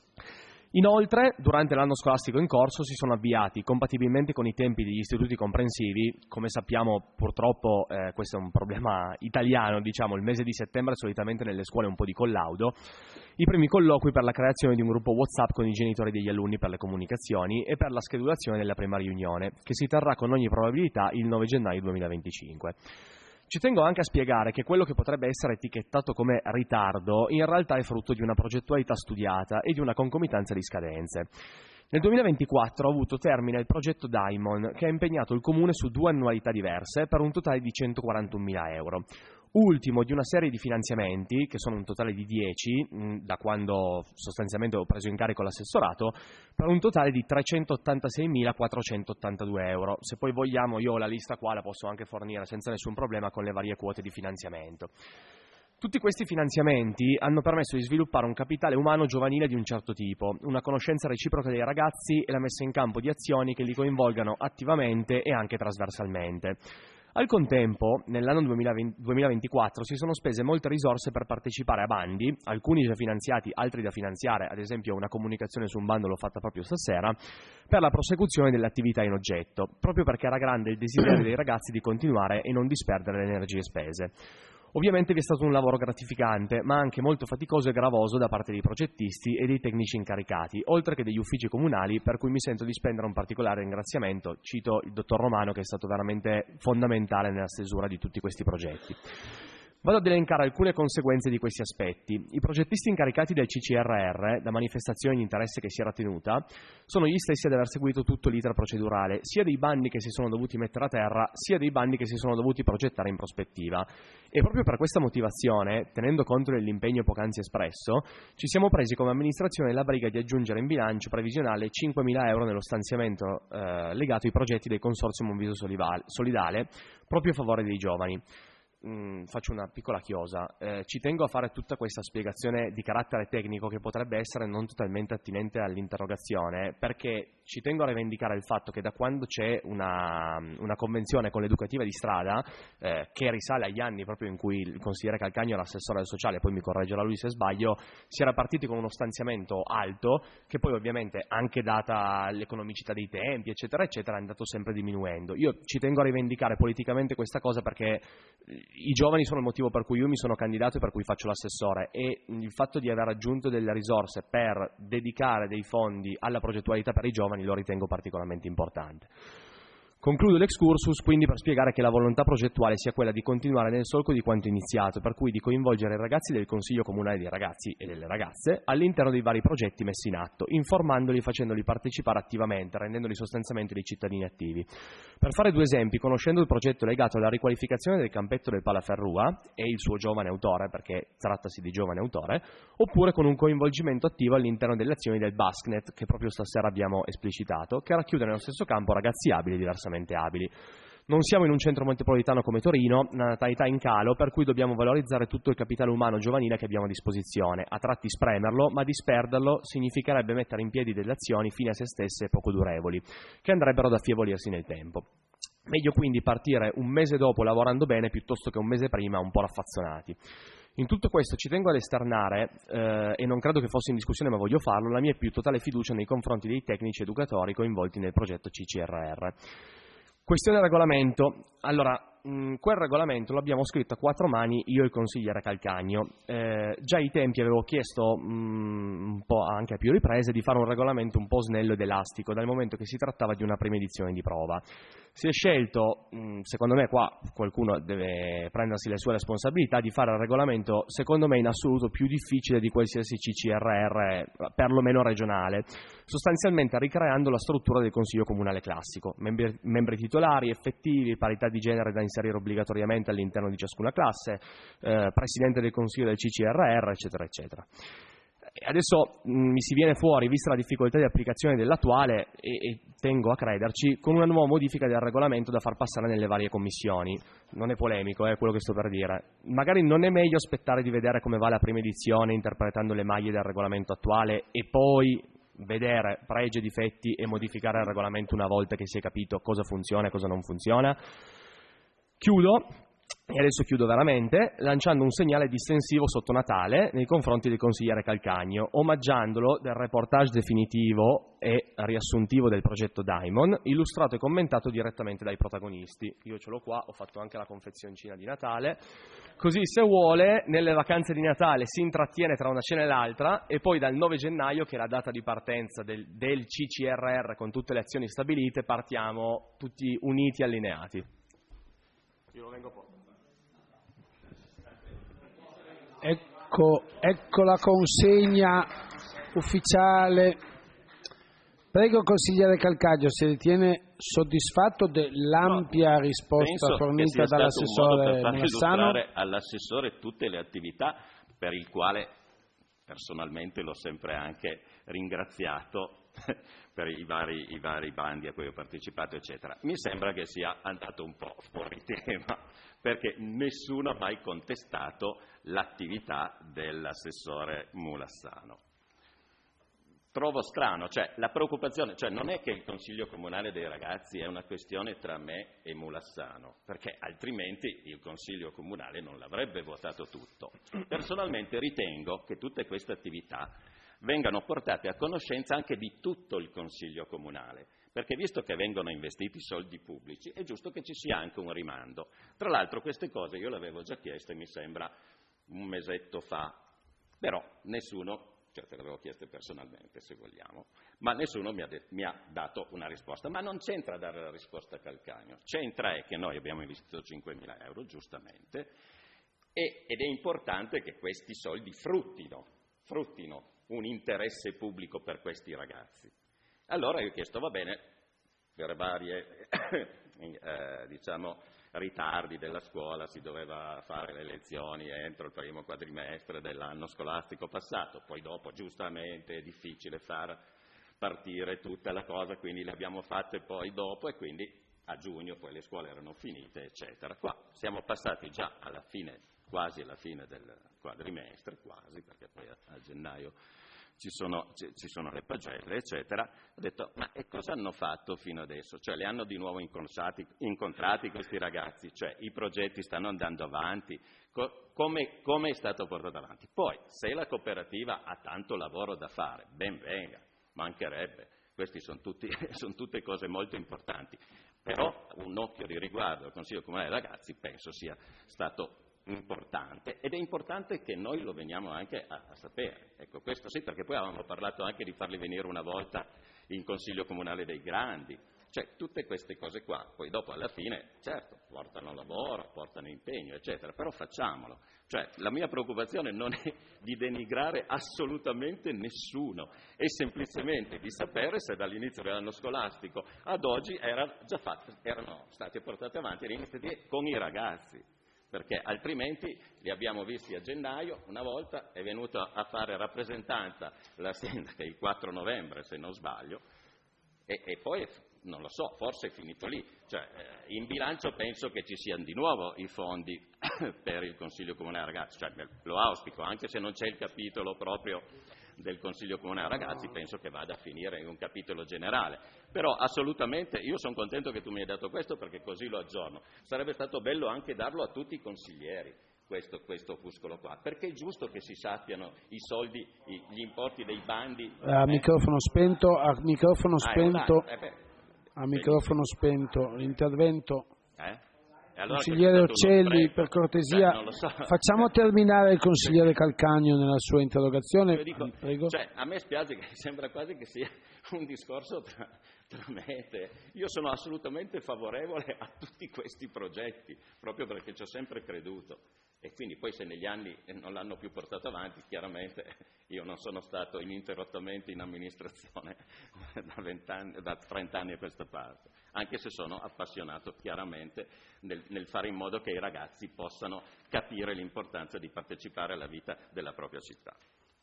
Inoltre, durante l'anno scolastico in corso si sono avviati, compatibilmente con i tempi degli istituti comprensivi, come sappiamo purtroppo eh, questo è un problema italiano, diciamo il mese di settembre solitamente nelle scuole è un po' di collaudo, i primi colloqui per la creazione di un gruppo WhatsApp con i genitori degli alunni per le comunicazioni e per la schedulazione della prima riunione, che si terrà con ogni probabilità il nove gennaio duemilaventicinque. Ci tengo anche a spiegare che quello che potrebbe essere etichettato come ritardo in realtà è frutto di una progettualità studiata e di una concomitanza di scadenze. Nel duemilaventiquattro ha avuto termine il progetto Diamond, che ha impegnato il Comune su due annualità diverse per un totale di centoquarantunomila euro. Ultimo di una serie di finanziamenti, che sono un totale di dieci, da quando sostanzialmente ho preso in carico l'assessorato, per un totale di trecentottantaseimilaquattrocentottantadue euro. Se poi vogliamo, io ho la lista qua, la posso anche fornire senza nessun problema con le varie quote di finanziamento. Tutti questi finanziamenti hanno permesso di sviluppare un capitale umano giovanile di un certo tipo, una conoscenza reciproca dei ragazzi e la messa in campo di azioni che li coinvolgano attivamente e anche trasversalmente. Al contempo, nell'anno duemilaventiquattro si sono spese molte risorse per partecipare a bandi, alcuni già finanziati, altri da finanziare, ad esempio una comunicazione su un bando l'ho fatta proprio stasera, per la prosecuzione delle attività in oggetto, proprio perché era grande il desiderio dei ragazzi di continuare e non disperdere le energie spese. Ovviamente vi è stato un lavoro gratificante, ma anche molto faticoso e gravoso da parte dei progettisti e dei tecnici incaricati, oltre che degli uffici comunali, per cui mi sento di spendere un particolare ringraziamento. Cito il dottor Romano, che è stato veramente fondamentale nella stesura di tutti questi progetti. Vado ad elencare alcune conseguenze di questi aspetti. I progettisti incaricati del C C R R, da manifestazione di interesse che si era tenuta, sono gli stessi ad aver seguito tutto l'iter procedurale, sia dei bandi che si sono dovuti mettere a terra, sia dei bandi che si sono dovuti progettare in prospettiva. E proprio per questa motivazione, tenendo conto dell'impegno poc'anzi espresso, ci siamo presi come amministrazione la briga di aggiungere in bilancio previsionale cinquemila euro nello stanziamento eh, legato ai progetti del Consorzio Monviso Solidale, proprio a favore dei giovani. Mm, faccio una piccola chiosa, eh, ci tengo a fare tutta questa spiegazione di carattere tecnico che potrebbe essere non totalmente attinente all'interrogazione, perché ci tengo a rivendicare il fatto che da quando c'è una, una convenzione con l'educativa di strada, eh, che risale agli anni proprio in cui il consigliere Calcagno era assessore del sociale, poi mi correggerà lui se sbaglio, si era partiti con uno stanziamento alto che poi ovviamente, anche data l'economicità dei tempi eccetera eccetera, è andato sempre diminuendo. Io ci tengo a rivendicare politicamente questa cosa perché i giovani sono il motivo per cui io mi sono candidato e per cui faccio l'assessore, e il fatto di aver aggiunto delle risorse per dedicare dei fondi alla progettualità per i giovani lo ritengo particolarmente importante. Concludo l'excursus quindi per spiegare che la volontà progettuale sia quella di continuare nel solco di quanto iniziato, per cui di coinvolgere i ragazzi del Consiglio Comunale dei Ragazzi e delle Ragazze all'interno dei vari progetti messi in atto, informandoli e facendoli partecipare attivamente, rendendoli sostanzialmente dei cittadini attivi. Per fare due esempi, conoscendo il progetto legato alla riqualificazione del campetto del Palaferrua e il suo giovane autore, perché trattasi di giovane autore, oppure con un coinvolgimento attivo all'interno delle azioni del Basknet, che proprio stasera abbiamo esplicitato, che racchiude nello stesso campo ragazzi abili diversamente abili. Non siamo in un centro metropolitano come Torino, una natalità in calo, per cui dobbiamo valorizzare tutto il capitale umano giovanile che abbiamo a disposizione, a tratti spremerlo, ma disperderlo significherebbe mettere in piedi delle azioni fine a se stesse e poco durevoli, che andrebbero ad affievolirsi nel tempo. Meglio quindi partire un mese dopo lavorando bene piuttosto che un mese prima un po' raffazzonati. In tutto questo ci tengo ad esternare, eh, e non credo che fosse in discussione ma voglio farlo, la mia più totale fiducia nei confronti dei tecnici educatori coinvolti nel progetto C C R R. Questione regolamento. Allora, mh, quel regolamento l'abbiamo scritto a quattro mani io e il consigliere Calcagno. Eh, già ai tempi avevo chiesto mh, un po' anche a più riprese di fare un regolamento un po' snello ed elastico, dal momento che si trattava di una prima edizione di prova. Si è scelto, mh, secondo me qua qualcuno deve prendersi le sue responsabilità, di fare il regolamento secondo me in assoluto più difficile di qualsiasi C C R R, perlomeno regionale, sostanzialmente ricreando la struttura del Consiglio Comunale classico, membri, membri titolari, effettivi, parità di genere da inserire obbligatoriamente all'interno di ciascuna classe, eh, presidente del Consiglio del C C R R, eccetera, eccetera. Adesso mh, mi si viene fuori, vista la difficoltà di applicazione dell'attuale, e, e tengo a crederci, con una nuova modifica del regolamento da far passare nelle varie commissioni. Non è polemico, è eh, quello che sto per dire. Magari non è meglio aspettare di vedere come va la prima edizione interpretando le maglie del regolamento attuale e poi vedere pregi e difetti e modificare il regolamento una volta che si è capito cosa funziona e cosa non funziona? Chiudo. E adesso chiudo veramente, lanciando un segnale distensivo sotto Natale nei confronti del consigliere Calcagno, omaggiandolo del reportage definitivo e riassuntivo del progetto Daimon, illustrato e commentato direttamente dai protagonisti. Io ce l'ho qua, ho fatto anche la confezioncina di Natale, così se vuole nelle vacanze di Natale si intrattiene tra una cena e l'altra, e poi dal nove gennaio, che è la data di partenza del, del C C R R con tutte le azioni stabilite, partiamo tutti uniti e allineati. Io lo vengo poi. Ecco, ecco la consegna ufficiale. Prego consigliere Calcagno, si ritiene soddisfatto dell'ampia no, risposta fornita dall'assessore Mulassano? Per all'assessore tutte le attività per il quale personalmente l'ho sempre anche ringraziato per i vari, i vari bandi a cui ho partecipato, eccetera. Mi sembra che sia andato un po' fuori tema, perché nessuno ha mai contestato l'attività dell'assessore Mulassano. Trovo strano, cioè la preoccupazione, cioè non è che il Consiglio Comunale dei Ragazzi è una questione tra me e Mulassano, perché altrimenti il Consiglio Comunale non l'avrebbe votato tutto. Personalmente ritengo che tutte queste attività vengano portate a conoscenza anche di tutto il Consiglio Comunale, perché visto che vengono investiti soldi pubblici è giusto che ci sia anche un rimando. Tra l'altro queste cose io le avevo già chieste, mi sembra, un mesetto fa, però nessuno, cioè te le avevo chieste personalmente se vogliamo, ma nessuno mi ha, de- mi ha dato una risposta. Ma non c'entra dare la risposta a Calcagno, c'entra è che noi abbiamo investito cinquemila euro, giustamente, e, ed è importante che questi soldi fruttino, fruttino un interesse pubblico per questi ragazzi. Allora io ho chiesto, va bene, per varie eh, diciamo, ritardi della scuola si doveva fare le lezioni entro il primo quadrimestre dell'anno scolastico passato, poi dopo giustamente è difficile far partire tutta la cosa, quindi le abbiamo fatte poi dopo e quindi a giugno poi le scuole erano finite, eccetera. Qua siamo passati già alla fine, quasi alla fine del quadrimestre, quasi, perché poi a, a gennaio ci sono, ci, ci sono le pagelle, eccetera. Ho detto, ma e cosa hanno fatto fino adesso? Cioè, li hanno di nuovo incontrati, incontrati questi ragazzi? Cioè, i progetti stanno andando avanti? Co- come, come è stato portato avanti? Poi, se la cooperativa ha tanto lavoro da fare, ben venga, mancherebbe. Queste sono, sono tutte cose molto importanti. Però un occhio di riguardo al Consiglio Comunale dei Ragazzi penso sia stato importante, ed è importante che noi lo veniamo anche a, a sapere. Ecco, questo sì, perché poi avevamo parlato anche di farli venire una volta in Consiglio Comunale dei Grandi. Cioè, tutte queste cose qua, poi dopo alla fine, certo, portano lavoro, portano impegno, eccetera, però facciamolo. Cioè, la mia preoccupazione non è di denigrare assolutamente nessuno, è semplicemente di sapere se dall'inizio dell'anno scolastico ad oggi era già fatto, erano state portate avanti le iniziative con i ragazzi, perché altrimenti li abbiamo visti a gennaio, una volta è venuta a fare rappresentanza la sindaca il quattro novembre, se non sbaglio, e, e poi non lo so, forse è finito lì. Cioè, eh, in bilancio penso che ci siano di nuovo i fondi per il Consiglio Comunale Ragazzi, cioè, lo auspico, anche se non c'è il capitolo proprio del Consiglio Comunale Ragazzi, penso che vada a finire in un capitolo generale. Però assolutamente io sono contento che tu mi hai dato questo, perché così lo aggiorno. Sarebbe stato bello anche darlo a tutti i consiglieri, questo, questo opuscolo qua, perché è giusto che si sappiano i soldi, gli importi dei bandi. A eh, microfono spento, a microfono spento. Ah, eh beh, A microfono spento, l'intervento. Eh? Allora consigliere Occelli, per cortesia, Beh, so. facciamo terminare il consigliere Calcagno nella sua interrogazione. Io dico, Prego. Cioè, a me spiace che sembra quasi che sia un discorso tra, tra me e te. Io sono assolutamente favorevole a tutti questi progetti, proprio perché ci ho sempre creduto. E quindi poi se negli anni non l'hanno più portato avanti, chiaramente io non sono stato ininterrottamente in amministrazione da, vent'anni, da trenta anni a questa parte, anche se sono appassionato chiaramente nel, nel fare in modo che i ragazzi possano capire l'importanza di partecipare alla vita della propria città.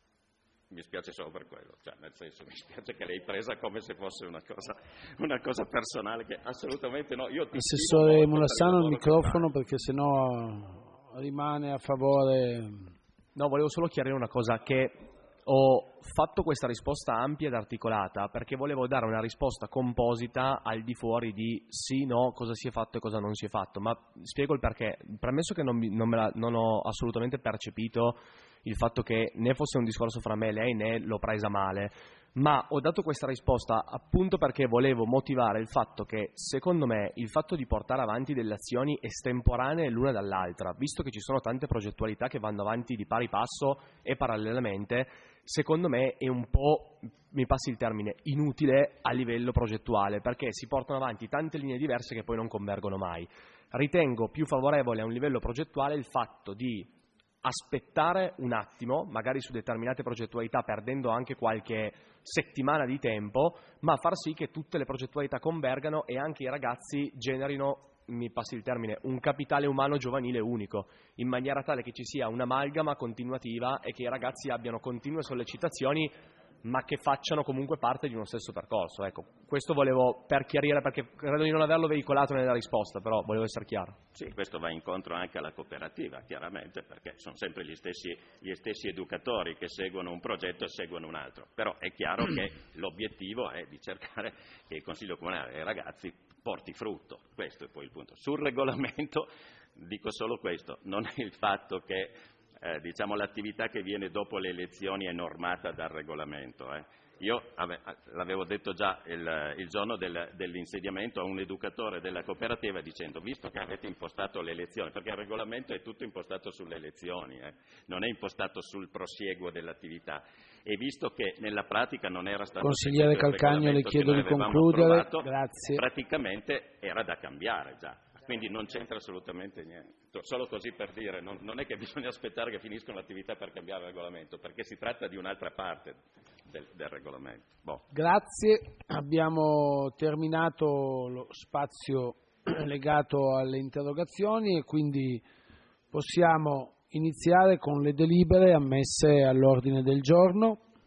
Mi spiace solo per quello, cioè nel senso mi spiace che l'hai presa come se fosse una cosa, una cosa personale, che assolutamente no. Io ti Assessore Molassano, il microfono, perché sennò rimane a favore. No, volevo solo chiarire una cosa, che ho fatto questa risposta ampia ed articolata perché volevo dare una risposta composita al di fuori di sì, no, cosa si è fatto e cosa non si è fatto, ma spiego il perché. Premesso che non, mi, non, me la, non ho assolutamente percepito il fatto che né fosse un discorso fra me e lei, né l'ho presa male, ma ho dato questa risposta appunto perché volevo motivare il fatto che, secondo me, il fatto di portare avanti delle azioni estemporanee l'una dall'altra, visto che ci sono tante progettualità che vanno avanti di pari passo e parallelamente, secondo me è un po', mi passi il termine, inutile a livello progettuale, perché si portano avanti tante linee diverse che poi non convergono mai. Ritengo più favorevole a un livello progettuale il fatto di aspettare un attimo, magari su determinate progettualità perdendo anche qualche settimana di tempo, ma far sì che tutte le progettualità convergano e anche i ragazzi generino, mi passi il termine, un capitale umano giovanile unico, in maniera tale che ci sia un'amalgama continuativa e che i ragazzi abbiano continue sollecitazioni, ma che facciano comunque parte di uno stesso percorso. Ecco, questo volevo per chiarire, perché credo di non averlo veicolato nella risposta, però volevo essere chiaro. Sì, questo va incontro anche alla cooperativa, chiaramente, perché sono sempre gli stessi, gli stessi educatori che seguono un progetto e seguono un altro, però è chiaro che l'obiettivo è di cercare che il Consiglio Comunale dei Ragazzi porti frutto, questo è poi il punto. Sul regolamento dico solo questo, non è il fatto che Eh, diciamo l'attività che viene dopo le elezioni è normata dal regolamento. Eh. Io ave, l'avevo detto già il, il giorno del, dell'insediamento a un educatore della cooperativa dicendo, visto che avete impostato le elezioni, perché il regolamento è tutto impostato sulle elezioni, eh, non è impostato sul prosieguo dell'attività, e visto che nella pratica non era stato... Consigliere Calcagno, le chiedo di concludere. Grazie. Praticamente era da cambiare già. quindi non c'entra assolutamente niente. Solo così per dire, non, non è che bisogna aspettare che finiscono l'attività per cambiare il regolamento, perché si tratta di un'altra parte del, del regolamento. Boh. Grazie, abbiamo terminato lo spazio legato alle interrogazioni e quindi possiamo iniziare con le delibere ammesse all'ordine del giorno.